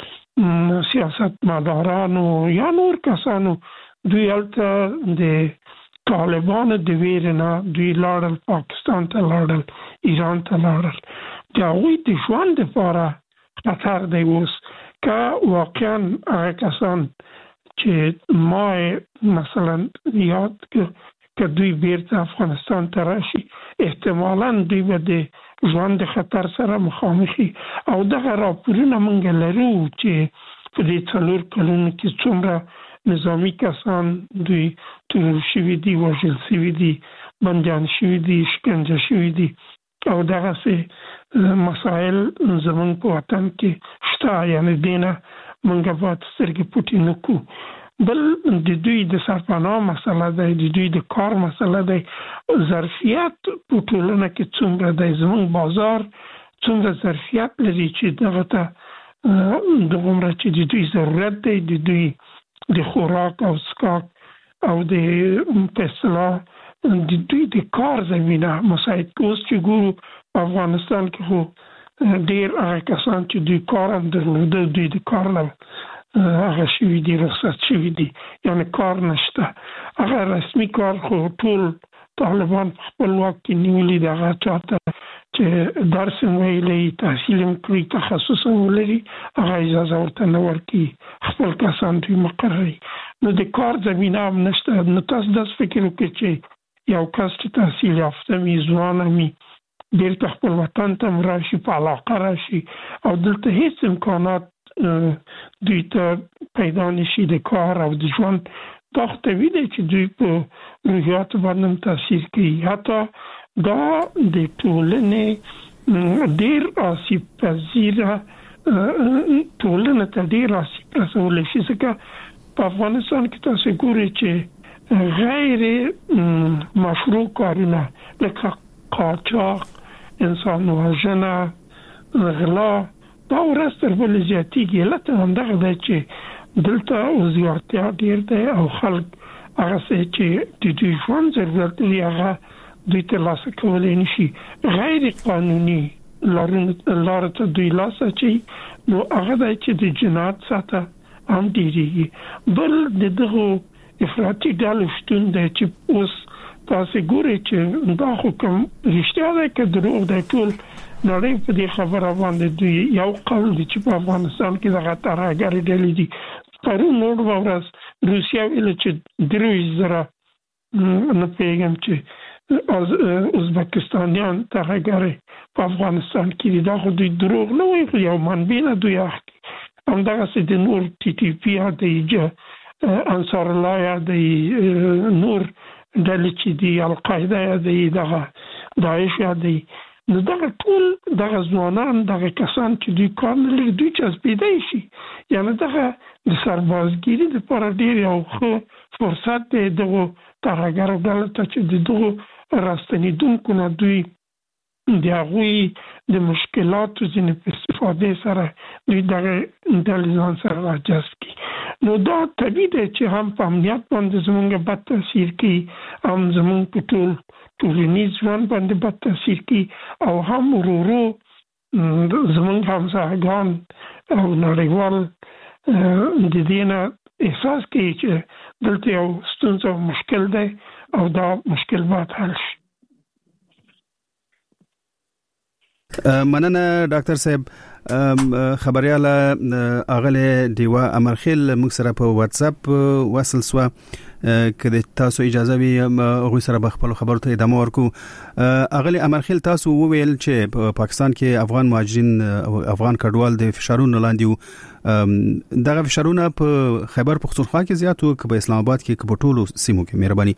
سیاستمدارانو یا نور کسانو دوی البته د طالبانو د ویرنا دوی لاړل پاکستان ته لاړل ایران ته لاړل دا وی د ژوند لپاره خطر دی اوس که واقعا هغه کسان چې ما مثلا یاد که دوی بیرته افغانستان ته راشي احتمالاً دوی به د ژوند خطر سره مخامخي او دغه راپورونه موږ لرو چې په دې 4 کلونو کې څومره نظامی کسان دوی تورل شوي دي وژل شوي دي بندیان شوي دي شکنجه شوي دي او دغه سه مسائل زمون په وطن کې شته یعنی دینه موږ باید سترګې پټې نه کړو. بل د دوی د سرپناه مسله ده د دوی د کار مسله ده ظرفیت په ټولنه کې څومره دی زمون بازار څومره ظرفیت لري چې دغه ته دغه چې د دوی ضرورت دی د دوی د خوراک او سکاک او د اصلاح د دوی د کار زمینه مساعد کوس چې ګورو افغانستان کې خو ډیر هغه کسان چې دوی کار هم درلوده دوی د کار نه هغه شوي دي رخصت شوي دي یعنی کار نشته هغه رسمي کار خو ټول طالبان خپل واک کې نیولي دي هغه چاته چې درس ویلي تحصیل کوي تخصص ولري هغه اجازه ورته نه ورکړي خپل کسان دوی مقرري نو د کار زمینه هم نشته. نو تاسو داس فکر وکړئ چې یو کس چې تحصیل یافته وي ځوان وي بیرته خپل وطن ته راشي په علاقه راشي او دلته هیڅ امکانات دوی ته پیدا نشي د کار او د ژوند تخته وي چې دوی په روحیات باندې تاثیر کوي حتی دا د ټولنې ډیر آسیب پذیره ټولنه ته ډیر آسیب رسولی شي ځکه په افغانستان کې تاسو ګورئ چې غیر مشروع کارونه لکه قاچاق، انسان وژنه، غلا دا ورځ تر بلې زیاتېږي. علت همدغه دی چې دلته وضعیتیا ډېر دی او خلک هغه څه چې د دوی ژوند ضرورت لري هغه دوی ترلاسه کولی نشي. غیر قانوني لاره ته دوی لاس اچوي، نو هغه دی چې د جنایت سطح هم ډېرېږي. بل د دغو افراطي ډلو شتون دی چې اوس تاسو ګورئ چې دا خو کوم رښتیا دی که دروغ دی، ټول نړۍ په دې خبره باندې دوی یو قول دی چې په افغانستان کې دغه ترهګرې ډلې دي. پرون نور ورځ روسیا ویل چې 23,000 نه پیغام چې ازبکستانیان ترهګرې په افغانستان کې دي. دا خو دوی دروغ نه وایي، خو یو منبع نه دوی اخلي. همدغسې د نور ټي ټي پي یا د انصار الله یا د نور ډلې چې دي القاعده یا د داعش یا د نو دغه ټول دغه ځوانان دغه کسان چې دوی کار نه لري دوی جذبېدای شي. یعنې دغه د سربازګیري دپاره ډېر یو ښه فرصت دی دغو ترهګرو ډلو ته چې د دغو راستنېدونکو نه دوی د هغوی د مشکلاتو ځینې په استفادې سره دوی دغه ډلې ځان سره راجذب کړي. نو دا طبیعي دی چې هم په امنیت باندې زموږ بد تاثیر کوي، هم زموږ په ټولنیز ژوند باندې بد تاثیر کوي، او هم ورو ورو زموږ همسایګان او نړیوال د دې نه احساس کوي چې دلته یو ستونزه او مشکل دی او دا مشکل باید حل شي. مننه ډاکټر صاحب. خبرياله اغله دیوا امرخیل موږ سره په واتس اپ وصل سو. کله تاسو اجازه وي غوي سره بخپل خبرو ته ادامه ورکو. اغله امرخیل تاسو وویل چې په پاکستان کې افغان مهاجرین او افغان کډوال د فشارونو لاندې دغه فشارونه په خیبر پختونخوا کې زیات او په اسلام آباد کې په ټولو سیمو کې مهرباني.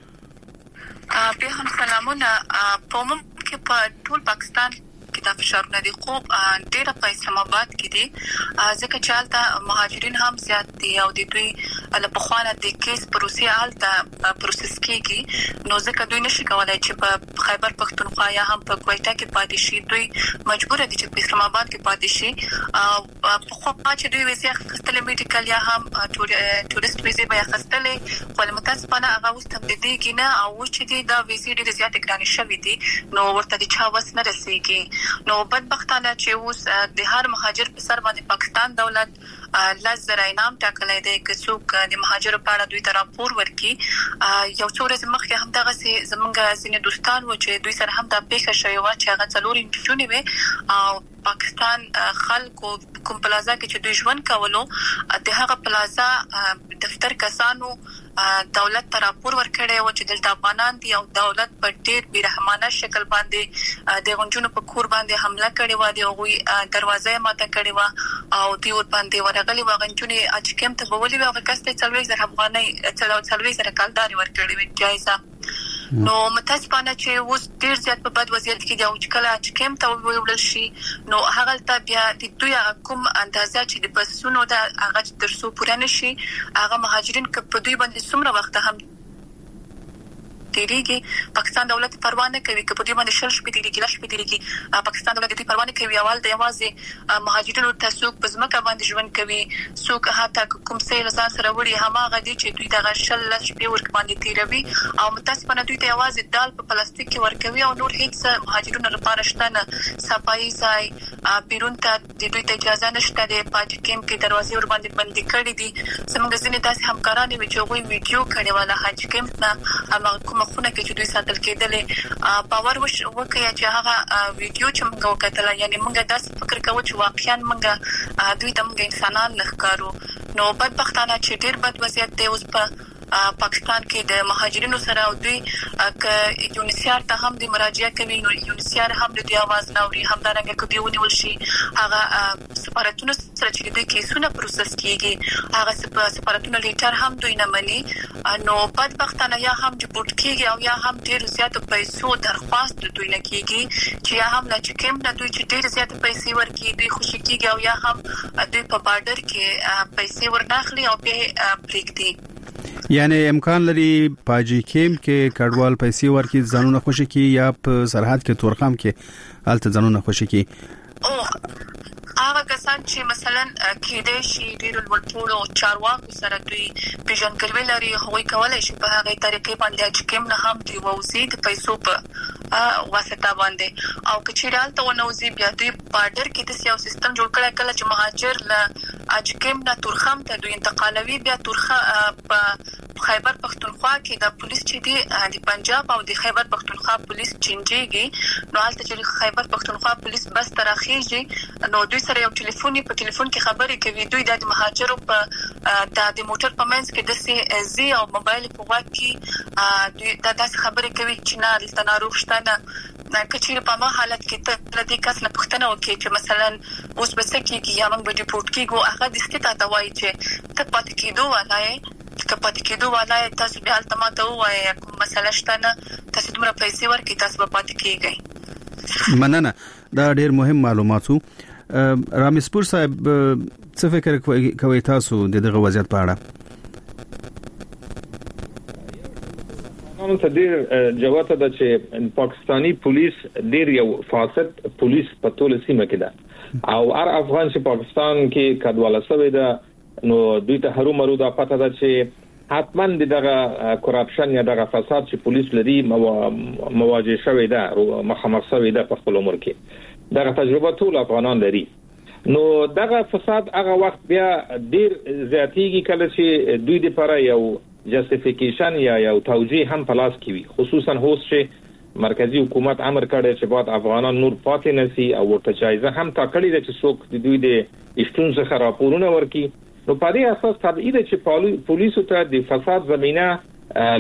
به هم سلامونه. په موږ کې په ټول پاکستان کې د فشارونه دي، خو ډېر په اسلام آباد کې دي ځکه چې هلته مهاجرین هم زیات دي او د دوی له پخوانه د کیس پروسې هلته پروسس کېږي. نو ځکه دوی نشي کولای چې په خیبر پختونخوا یا هم په کویټه کې پاتې شي. دوی مجبور دي چې په اسلام آباد کې پاتې شي. په خو چې دوی ویزه اخیستلې میډیکل یا هم ټورست ویزه به اخیستلې، خو متاسفانه هغه اوس تمدیدېږي نه او چې دا ویزې ډېرې زیاتې ګرانې شوې دي، نو ورته د چا وس نه رسېږي. نو بدبختانه چې اوس د هر مهاجر په سر باندې پاکستان دولت 10,000 انعام ټاکلی دی که څوک د مهاجرو په اړه دوی ته راپور ورکړي. یو څو ورځې مخکې هم دغسې زموږ ځینې دوستان وو چې دوی سره هم دا پیښه شوې وه چې هغه 4 نجونې وې او پاکستان خلکو کوم پلازا کې چې دوی ژوند کولو د هغه پلازا دفتر کسانو دولت ته راپور ورکړی و چې دلته افغانان دي او دولت په ډېر بیرحمانه شکل باندې د غنجونو په کور باندې حمله کړې و، د هغوی دروازه یې ماته کړې و او دوی ورباندې ورغلي و. غنجونې اچکم ته به ولي هغه کس ته 40,000 افغانۍ 40,000 کلدارې ورکړې وې جایزه. نو متاسفانه چې اوس ډېر زیات په بد وضعیت کې دی او چې کله اچکم ته وویل شي نو هغه ته بیا د دوی کوم اندازه چې د بسونو د هغه ترسو پوره نشي، هغه مهاجرین که په دوی باندې څومره وخت هم تیریږي پاکستان دولت پروا نه کوي که په دې باندې شل شپې تیریږي لږ شپې تیریږي. پاکستان دولت دې پروا نه کوي. اول د یوازې مهاجرینو ته څوک په ځمکه باندې ژوند کوي، څوک حتی کوم څه ځان سره وړي هماغه دي چې دوی دغه شل لږ شپې ورک باندې تیروي او متاسفانه دوی ته یوازې دال په پلاستیک کې ورکوي او نور هیڅ مهاجرینو لپاره شته نه. صفایي ځای بیرون ته د دوی ته اجازه نشته دی. پاتې کېم کې دروازې ور باندې بندي کړې دي. زموږ ځینې داسې همکاران وي چې هغوی ویډیو کړې وه حج کېمپ نه هماغه خونه کې چې دوی ساتل کېدلې. باور وکړئ چې هغه ویډیو چې موږ وکتله یعنی موږ داسې فکر کوو چې واقعا موږ دوی ته موږ انسانان نه ښکارو. نو بدبختانه چې ډېر بد وضعیت دی اوس په پاکستان کې د مهاجرینو سره او دوی که یونیسیار ته هم د مراجعه کوي نو یونیسیار هم د دوی आवाज نه اوري. همدارنګه که دوی ونیول شي هغه سفارتونو سره چې دوی کیسونه پروسس کیږي هغه سفارتونو لیټر هم دوی نه مني. نو بدبختانه یا هم ډیپورټ کیږي او یا هم ډېر زیات پیسو درخواست دوی نه کیږي چې یا هم لا چې کوم نه دوی چې ډېر زیات پیسې ورکړي دوی خوشي کیږي او یا هم دوی په بارډر کې پیسې ورناخلي او به پریږدي. یعنی امکان لري پاجي کېم کې کډوال پیسې ورکړي ځانونه خوشي کی یا په سرحد کې تورخم کې الته ځانونه خوشي کی هغه کسان چې مثلا کېدې شي ډېر ولټولو چارواکو سره دوی پیژنګلوي لري هغوی کولای شي په هغه طریقې باندې چې کوم نه هم دی ووزي د پیسو په واسطه باندې او کچېرال ته ونوزي بیا دوی بارډر کې د سیاست سیستم جوړ کړی کله چې مهاجر له اجکم نه تورخم ته دوی انتقالوي بیا تورخه په خیبر پختونخوا کې د پولیس چې دی د پنجاب او د خیبر پختونخوا پولیس چینجيږي نو حالت چې خیبر پختونخوا پولیس بس ترخیږي نو دوی سره یو ټلیفون کې خبرې کوي دوی د مهاجرو په د موټر په منځ کې د سي زی او موبایل په واک کې دوی د داسې خبرې کوي چې نه د تناروغ شته نه کچېر په ما حالت کې ته د کس نه پښتنه وکړي چې مثلا اوس به څه کېږي یا موږ به ډیپورت کېږو هغه د سکتا ته وایي چې ته پاتې کېدو ولای تاسو بیا التماته وایي کوم مسله شته نه تاسو دومره پیسې ورکړي تاسو به پاتې کېږئ مننه دا ډېر مهم معلومات وو رامسپور صاحب څه فکر کوي تاسو د دغه وضعیت په اړه نو ته ډېر جواب ده چې پاکستانی پولیس ډېر یو فاسد پولیس په ټول سیمه کې ده او هر افغان چې پاکستان کې کډواله شوی ده نو دوی ته هرو مرو دا پته ده چې حتما دغه کورپشن یا دغه فساد چې پولیس لري مواجه شوی ده مخامخ شوی ده په خپل عمر کې دغه تجربه ټول افغانان لري نو دغه فساد هغه وخت بیا ډیر زیاتېږي کله چې دوی لپاره یو جسټیفیکیشن یا یو توجیه هم پلاس کوي خصوصا هوس چې مرکزی حکومت امر کړی چې باید افغانان نور پاتې نشي او ورته جایزه هم ټاکلې ده چې څوک د دوی د اشتون څخه راپورونه ورکړي نو په دې اساس طبيعي ده چې پولیسو ته د فساد زمينه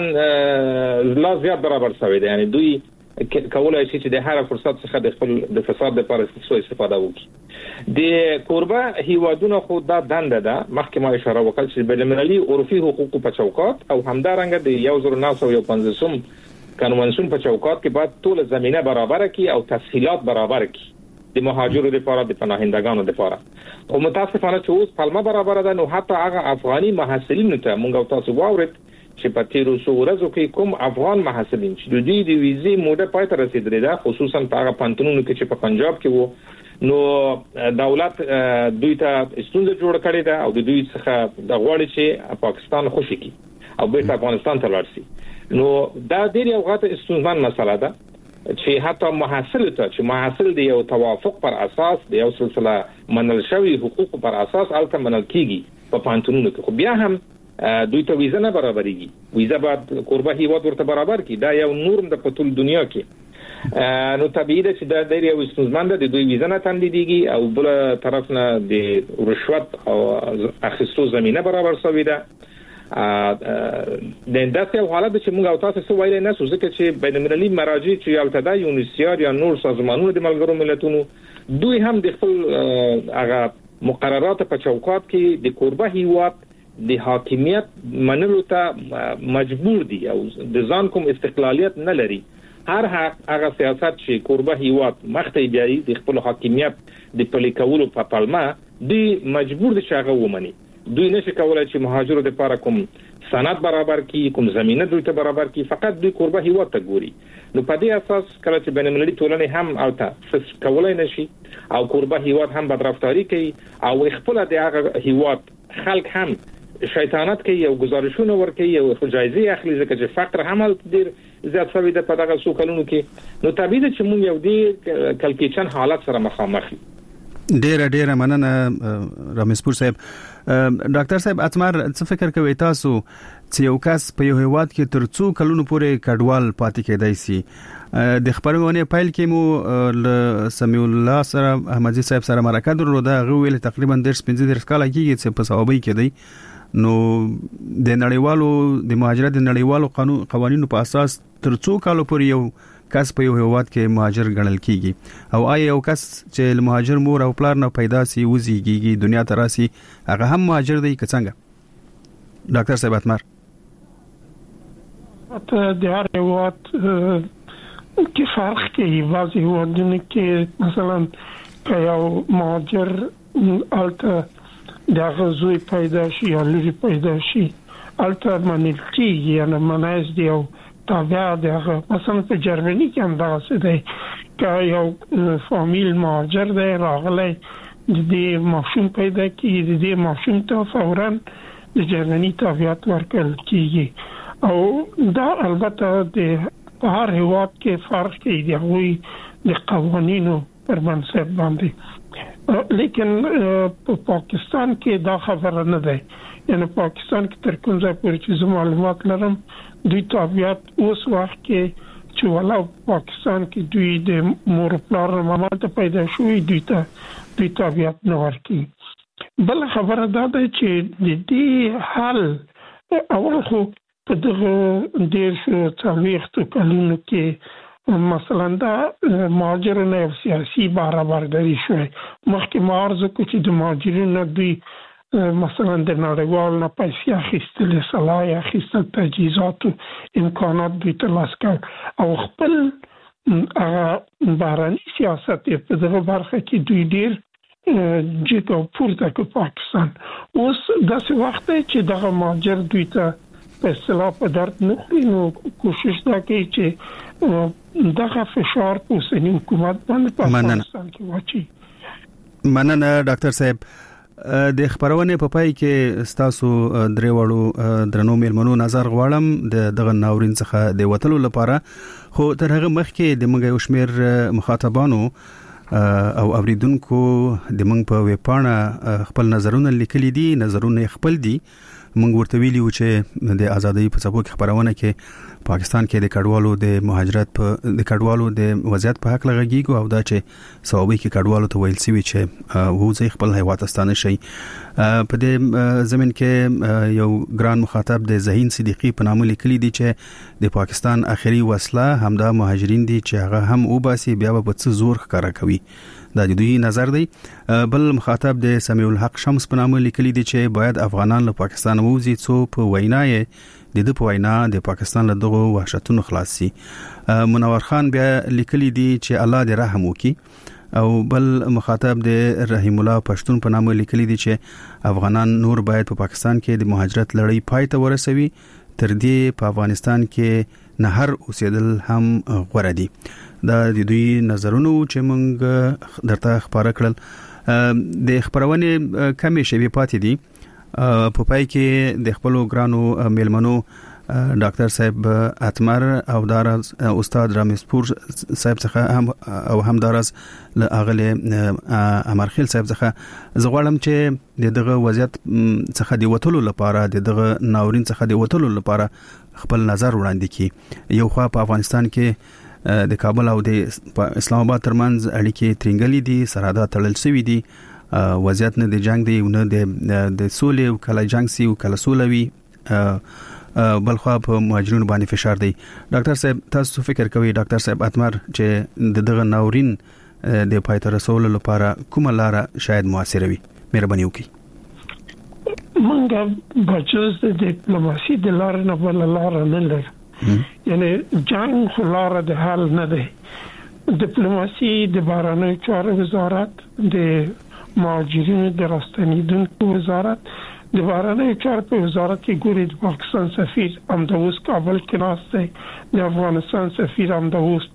لا زیات برابر شوی ده یعنی دوی کولای شي چې د هر فرصت څخه د خپل د فساد لپاره استفاده وکړي د کوربه هیوادونو خو دا دنده ده مخکې ما اشاره وکړه چې بین‌المللي عرفي حقوق په چوکاټ او همدارنګه د 1950 قانون په چوکاټ کې باید ټول زمينه برابر کړي او تسهیلات برابر کړي د مهاجرو لپاره د پناهندگانو لپاره خو متاسفانه چې اوس پلمه برابر ده نو حتی هغه افغاني محصلین ته مونږ تاسو واورید چې په تیرو ورځو کې کوم افغان محصلین چې د دوی د ویزې موده پای ته رسیدلې ده خصوصا په هغه پانتونونو کې چې په پنجاب کې وو نو دولت دوی ته ستونزه جوړ کړې ده او د دوی څخه د غواړي چې پاکستان خوشي کړي او بیرته افغانستان ته لاړ شي نو دا ډېر یو غټه ستونزمن مسله ده چې حتی محصل د یو توافق پر اساس د یو سلسله منل شوی حقوق پر اساس الته منل کیږي په پانتونونو کې خو بیا هم دوی ته ویزه نه برابرېږي ویزه باید کوربه هیواد ورته برابر کړي دا یو نورم د ټول دنیا کې نو طبيعي ده چې دا ډېر یو ستونزمن ده د دوی ویزه نه تمدیدېږي او بل طرف نه د رشوت او اخیستو زمينه برابر شوی ده د داسې حالت چې موږ او تاسو ویل نه سو ځکه چې بین‌المللي مراجع چې التدا یونیسیار یا نور سازمانونو د ملګرو ملتونو دوی هم د خپل هغه مقررات په چوکاټ کې د کوربه هیواد د حاکمیت منلو ته مجبور دي او د ځان کوم استقلالیت نه لري هر هغه سیاست چې کوربه هیواد مخته بیایي د خپل حاکمیت د پلي کولو په پلمه دی مجبور دي چې هغه ومني دوی نشي کولای چې مهاجرو لپاره کوم سند برابر کړي کوم زمينه دوی ته برابر کړي فقط دوی کوربه هیواد ته ګوري نو په دې اساس کله چې بین‌المللي ټولنه هم البته کولای نشي او کوربه هیواد هم بدرفتاری کوي او خپل د هغه هیواد خلک هم شیطانت کوي او گزارشونه ورکوي او جایزه اخلي ځکه چې فقر هم ډیر زیات شوی د په دغه سوکلونو کې نو طبيعي ده چې موږ یو ډیر کلکېچن حالت سره مخامخ ډیره مننه رامسپور صاحب ډاکټر صاحب اتمر څه فکر کوي تاسو چې یو کس په یو هیواد کې تر څو کلونو پورې کډوال پاتې کېدای شي د خبرونه پیل کې مو سمیع الله سره احمدزي صاحب سره مرکه درلوده هغه ویل تقریبا 15 کال کېږي چې په صوابۍ کې دی نو د نړیوالو د مهاجرت د نړیوالو قوانینو په اساس تر څو کال پورې یو کس په یو هیواد کې مهاجر ګڼل کیږي او آیا یو کس چې مهاجر مور او پلار نه پیدا سي وزيږي دنیا ته راسي هغه هم مهاجر دی که څنګه ډاکټر صاحب اتمر ته د هر هیواد کې فرق کوي بعضي هیوادونه کې مثلا یو مهاجر الته د غزوی پیدا شي یا لوري پیدا شي الته منلتي یعنی مناس دیو تابع دغه مثلا په جرمني کې هم دا څه دی که یو فامیل مهاجر دی راغلی د دې ماشوم پیدا کیږي د دې ماشوم ته فورا د جرمني تابعیت ورکړل کیږي او دا البته د هر هیواد کې فرق کوي د هغوی د قوانینو پر بنسټ باندې لیکن په پاکستان کې دا خبره نه ده یعنی پاکستان کې تر کوم ځای پورې چې معلومات لرم دوی تابعیت اوس وخت کې چې ولا پاکستان کې دوی د مور پلار مامال ته پیدا شوی دوی تابعیت نه ورکي بل خبره دا ده چې د دې حل اول خو په دغه ډیر څلوېښتو کلونو کې مثلا دا مهاجرینو سیاسي بارابرداري شوی مخکې ما عرض وکړ چې د مهاجرینو دوی مثلا د نړیوال نه پیسې اخیستل صلاحي اخیستل تجهیزات امکانات دوی ترلاسه کړ او خپل بهرني سیاست په دغه برخه کې دوی ډیر جګ او پورته کو پاکستان اوس داسې وخت دی چې دغه مهاجر دوی ته په اصطلاح په درد نه خوري نو کوشش دا کوي چې دغه فشار په اوسني حکومت باندې په افغانستان کې واچي مننه ډاکټر صاحب د خبرونه په پای کې ستاسو درې وړو درنو میلمنو نظر غواړم دغه ناورین څخه د وټلو لپاره خو تر هغه مخکې د موږ یو شمېر مخاطبانو او اوریدونکو د موږ په ویبپاڼه خپل نظرونه لیکلي دي نظرونه خپل دي موږ ورته ویلي و چې د ازادۍ په څپو کې خبرونه کې پاکستان کې د کډوالو د مهاجرت په د کډوالو د وضعیت په حق لږیږي او دا چې سوابي کې کډوالو ته ویل سوي چې وو خپل هیواتستانه شي په دې زمين کې یو ګران مخاطب د زهین صدیقی په نامه لیکلي دي چې د پاکستان اخري وسله همدا مهاجرین دي چې هغه هم وباسي بیا په څه زور ښکارا کوي دا د دوی نظر دی بل مخاطب د سمیع الحق شمس په نامه لیکلي دي چې باید افغانان له پاکستان ووزي څو په وینای د په وینا د پاکستان له دغه وحشتونو خلاص شي منور خان بیا لیکلي دي چې الله دې رحم وکړي او بل مخاطب د رحیم الله پښتون په نامه لیکلي دي چې افغانان نور باید په پاکستان کې د مهاجرت لړۍ پای ته ورسوي تر دې په افغانستان کې نه هر اوسېدل هم غوړه دي دا د دوی نظرونو چې موږ درته خبره کړل د خبرونه کمی شوی پاتې دي په پای کې د خپل ګرانو میلمنو ډاکټر صاحب اتمر او داراز استاد رامسپور صاحب څخه هم او هم داراز له اغله امرخیل صاحب څخه زغړم چې دغه وضعیت څخه دی وټلو لپاره دغه ناورین څخه دی وټلو لپاره خپل نظر وړاندې کړي یو خو په افغانستان کې د کابل او د اسلام آباد ترمنځ اړیکې ترنګلې دي سرحدات تړل شوي دي وضعیت نه د جنگ دی نه د سولې او کله جنگ سی او کله سولوي بلخو په مهاجرونو باندې فشار دی ډاکټر صاحب تاسو فکر کوئ ډاکټر صاحب اتمر چې دغه ناورین د پایته رسول لپاره کومه لار شاید موثره وي مهرباني وکړئ منګه بچوس د ډیپلوماسي د لار نه بل لار نه لري یعنی جنگ خلار د حل نه ده ډیپلوماسي د بهرنیو چارو وزارت د مهاجرینو د راستنیدونکو وزارت د بهرنیو چارو په وزارت کې ګوري د پاکستان سفیر امدوس کابل کې ناشته د افغانستان سفیر امدوس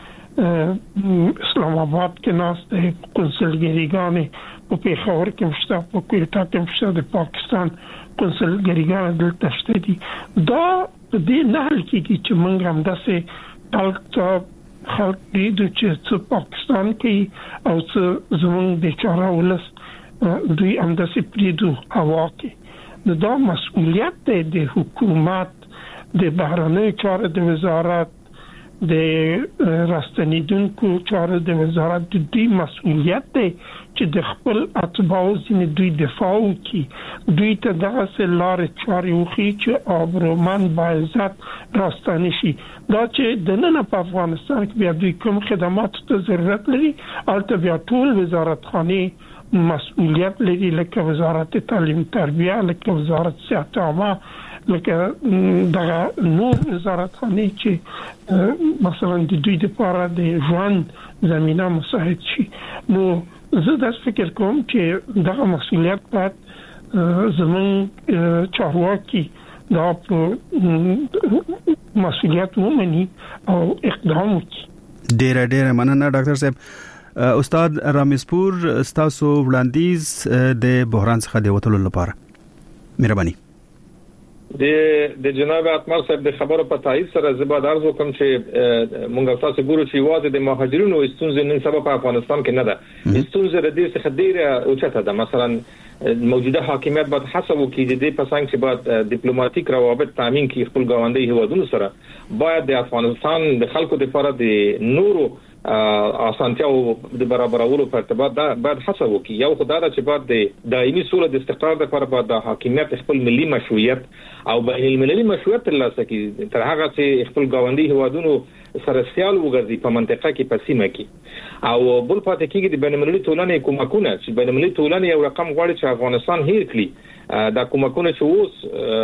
اسلام آباد کې ناشته کنسولګریګانې په پیښور کې مشته په کوټه کې مشته د پاکستان کنسولګریګان دلته شته دي دا دې نه حل کېږي چې موږ هم داسې خلک دې چې څه پاکستان کې او څه زموږ د چاره ولس دوی هم داسې پریدو هوا کې دا مسؤلیت دی د حکومت د بهرنیو چارو د وزارت د راستنیدونکو چارو د وزارت د دې مسؤلیت دی چې د خپل اتباعو ځینې دوی دفاع وکړي دوی ته دغه لارې چارې وښیي چې آبرومند باعزت راستنې شي دا چې د نن په افغانستان کې بیا دوی کوم خدماتو ته ضرورت لري هلته بیا ټول وزارتخانې مسؤلیت لري لکه وزارت تعلیم تربیه لکه وزارت صحت عامه لکه دغه نور وزارتخانې چې مثلا د دوی لپاره د ژوند زمينه مساعد شي نو زه د فکر کوم چې دغه مسؤلیت باید زمون چارواکي دا مسؤلیت ومني او اقدام وکړي. ډېر مننه ډاکټر صاحب. استاد رامسپور ستاسو وړاندیز د بحران څخه د وټولو لپاره مهرباني. د جناب اتمر صاحب د خبرو په تایید سره زباد ارزو کوم چې مونږ تاسو ګورو چې واده د مهاجرینو استونزې نن سبا په افغانستان کې نه ده. استونزې د دې څخه ډیره اوچته ده. مثلا موجوده حاکمیت باید حساب وکړي د دې په څنګ چې باید ډیپلوماټیک روابط تامین کړي خپل ګاونډي هیوادونو سره. باید د افغانستان د خلکو لپاره د نورو اسانتیاو د برابرولو په ارتباط دا باید حساب وکړي. یو خدای دا چې باید د دایمي سوله د استقرار لپاره باید د حاکمیت خپل ملي مشروعیت او بین المللي مشروعیت ترلاسه کړي تر هغه چې خپل ګاونډي هیوادونو سره سیال وګرځي په منطقه کې په سیمه کې. او بل پاتې کېږي د بین المللي ټولنې کومکونه چې بین المللي ټولنې یو رقم غواړي چې افغانستان هیر کړي. دا کومکونه چې اوس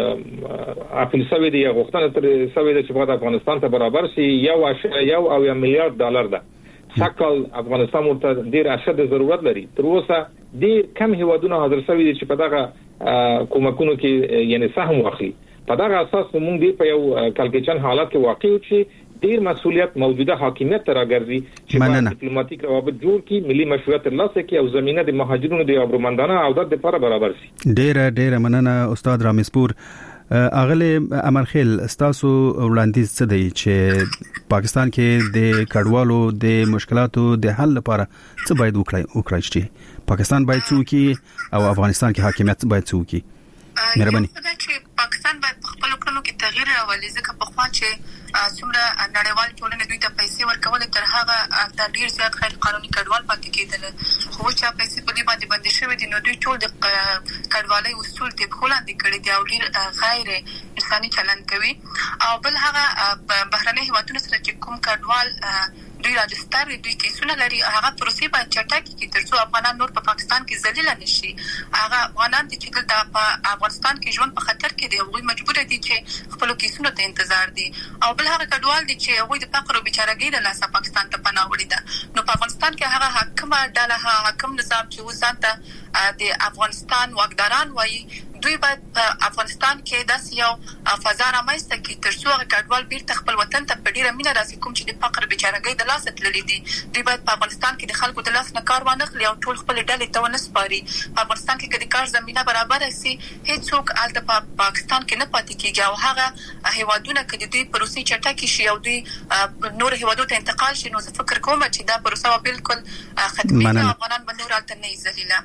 خپل سوي دي غوښتنه تر سوي دي چې په افغانستان ته برابر شي 1.1 میلیارډ ډالر ده. سکل افغانستان ورته ډیر اشد ضرورت لري. تر اوسه ډیر کم هیوادونه حاضر شوي دي چې په دغه کومکونو کې یعنی سهم واخلي. په دغه اساس موږ دی په یو کلکچن حالت کې واقع یو چې ډیر مسؤلیت موجوده حاکمیت تر راګرځي چې ډیپلوماټیک روابط جوړ کړي ملي مشروعیت ترلاسه کړي او زمينه د مهاجرینو د ابرومندانه او د لپاره برابر شي. ډیر مننه استاد رامسپور. اغله امرخیل ستاسو وړاندیز څه دی چې پاکستان کې د کډوالو د مشکلاتو د حل لپاره څه باید وکړای شي؟ پاکستان باید څه وکړي او افغانستان کې حاکمیت باید څه وکړي؟ مهرباني. پاکستان باید په خپل کړنو کې تغییر راولي ځکه په خوا چې څومره نړیوال ټولنه دوی ته پیسې ورکول تر هغه د ډیر زیات غیر قانوني کډوال پاتې کېدل. خو چې پیسې په دې باندې بندي شوې دي نو دوی ټول د کډوالۍ اصول د خلاندې کړي دي او ډیر غیر انساني چلند کوي. او بل هغه بهرنۍ هیوادونو سره چې کوم کډوال دوی راجستر دوی کیسونه لري هغه پروسې باید چټکې کړي ترڅو افغانان نور په پاکستان کې ذلیل نشي. هغه افغانان چې دلته په افغانستان کې ژوند په خطر کې دي او مجبور دي چې خپل کیسونو ته انتظار دي. او بل هغه کډوال دي چې هغه د فقر او بیچارهګۍ له لاسه پاکستان ته پناه وړي ده. نو په افغانستان کې هغه حکومت ډله حکم نظام چې وسانته د افغانستان واکداران وایي دوی باید په افغانستان کې داسې یو فضا رامنځته کړي ترڅو هغه کډوال بیرته خپل وطن ته په ډیره مینه راسي کوم چې د فقر بیچارهګۍ د لاسه تللي دي. دوی باید په افغانستان کې د خلکو د لاس نه کار وانخلي او ټول خپل ډلې ته ونسپاري. په افغانستان کې د کار زمينه برابر شي هیڅوک الته په پاکستان کې نه پاتې کیږي او هغه هیوادونه کې دوی پروسې چټکې شي او دوی نور هیوادونو ته انتقال شي. نو زه فکر کوم چې دا پروسه بالکل ختمي افغانان به نور الته نه ذلیله.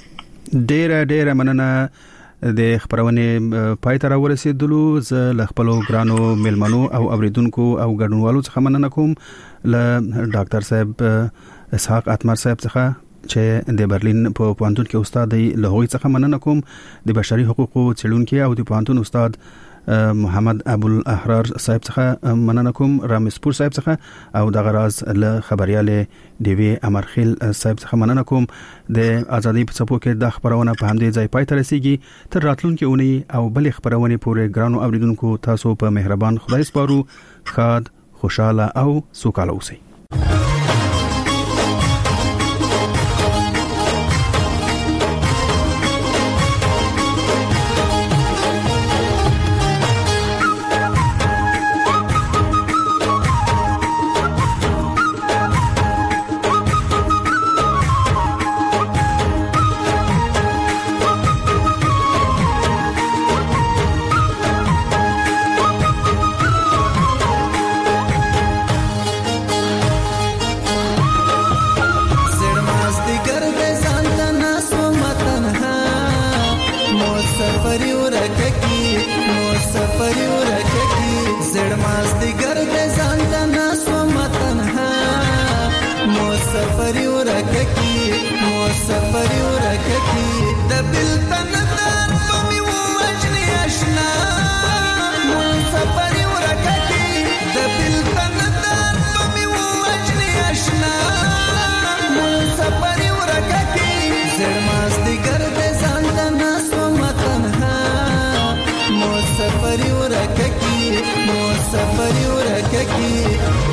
ډیر مننه. د خبرونه پای ته راورسېدلو. زه ل خپل ګرانو ملمنو او اوریدونکو او ګډونوالو څخه مننه کوم ل ډاکټر صاحب اسحاق اتمر صاحب څخه چې د برلین په پوهنتون کې استاد دی. له هغوی څخه مننه کوم د بشري حقوقو څېړونکي او د پوهنتون استاد محمد ابوالاحرار صاحب څخه مننه کوم. رامسپور صاحب څخه او د غراز له خبرياله دیوی امرخیل صاحب څخه مننه کوم. د ازادي په څپو کې د خبرونه په همدې ځای پای ته رسیدي. تر راتلونکي اونۍ او بل خبرونه پورې ګرانو اوریدونکو تاسو په مهربان خدای سپارو. ښاد خوشاله او سوکاله اوسئ. سفر ورکه کی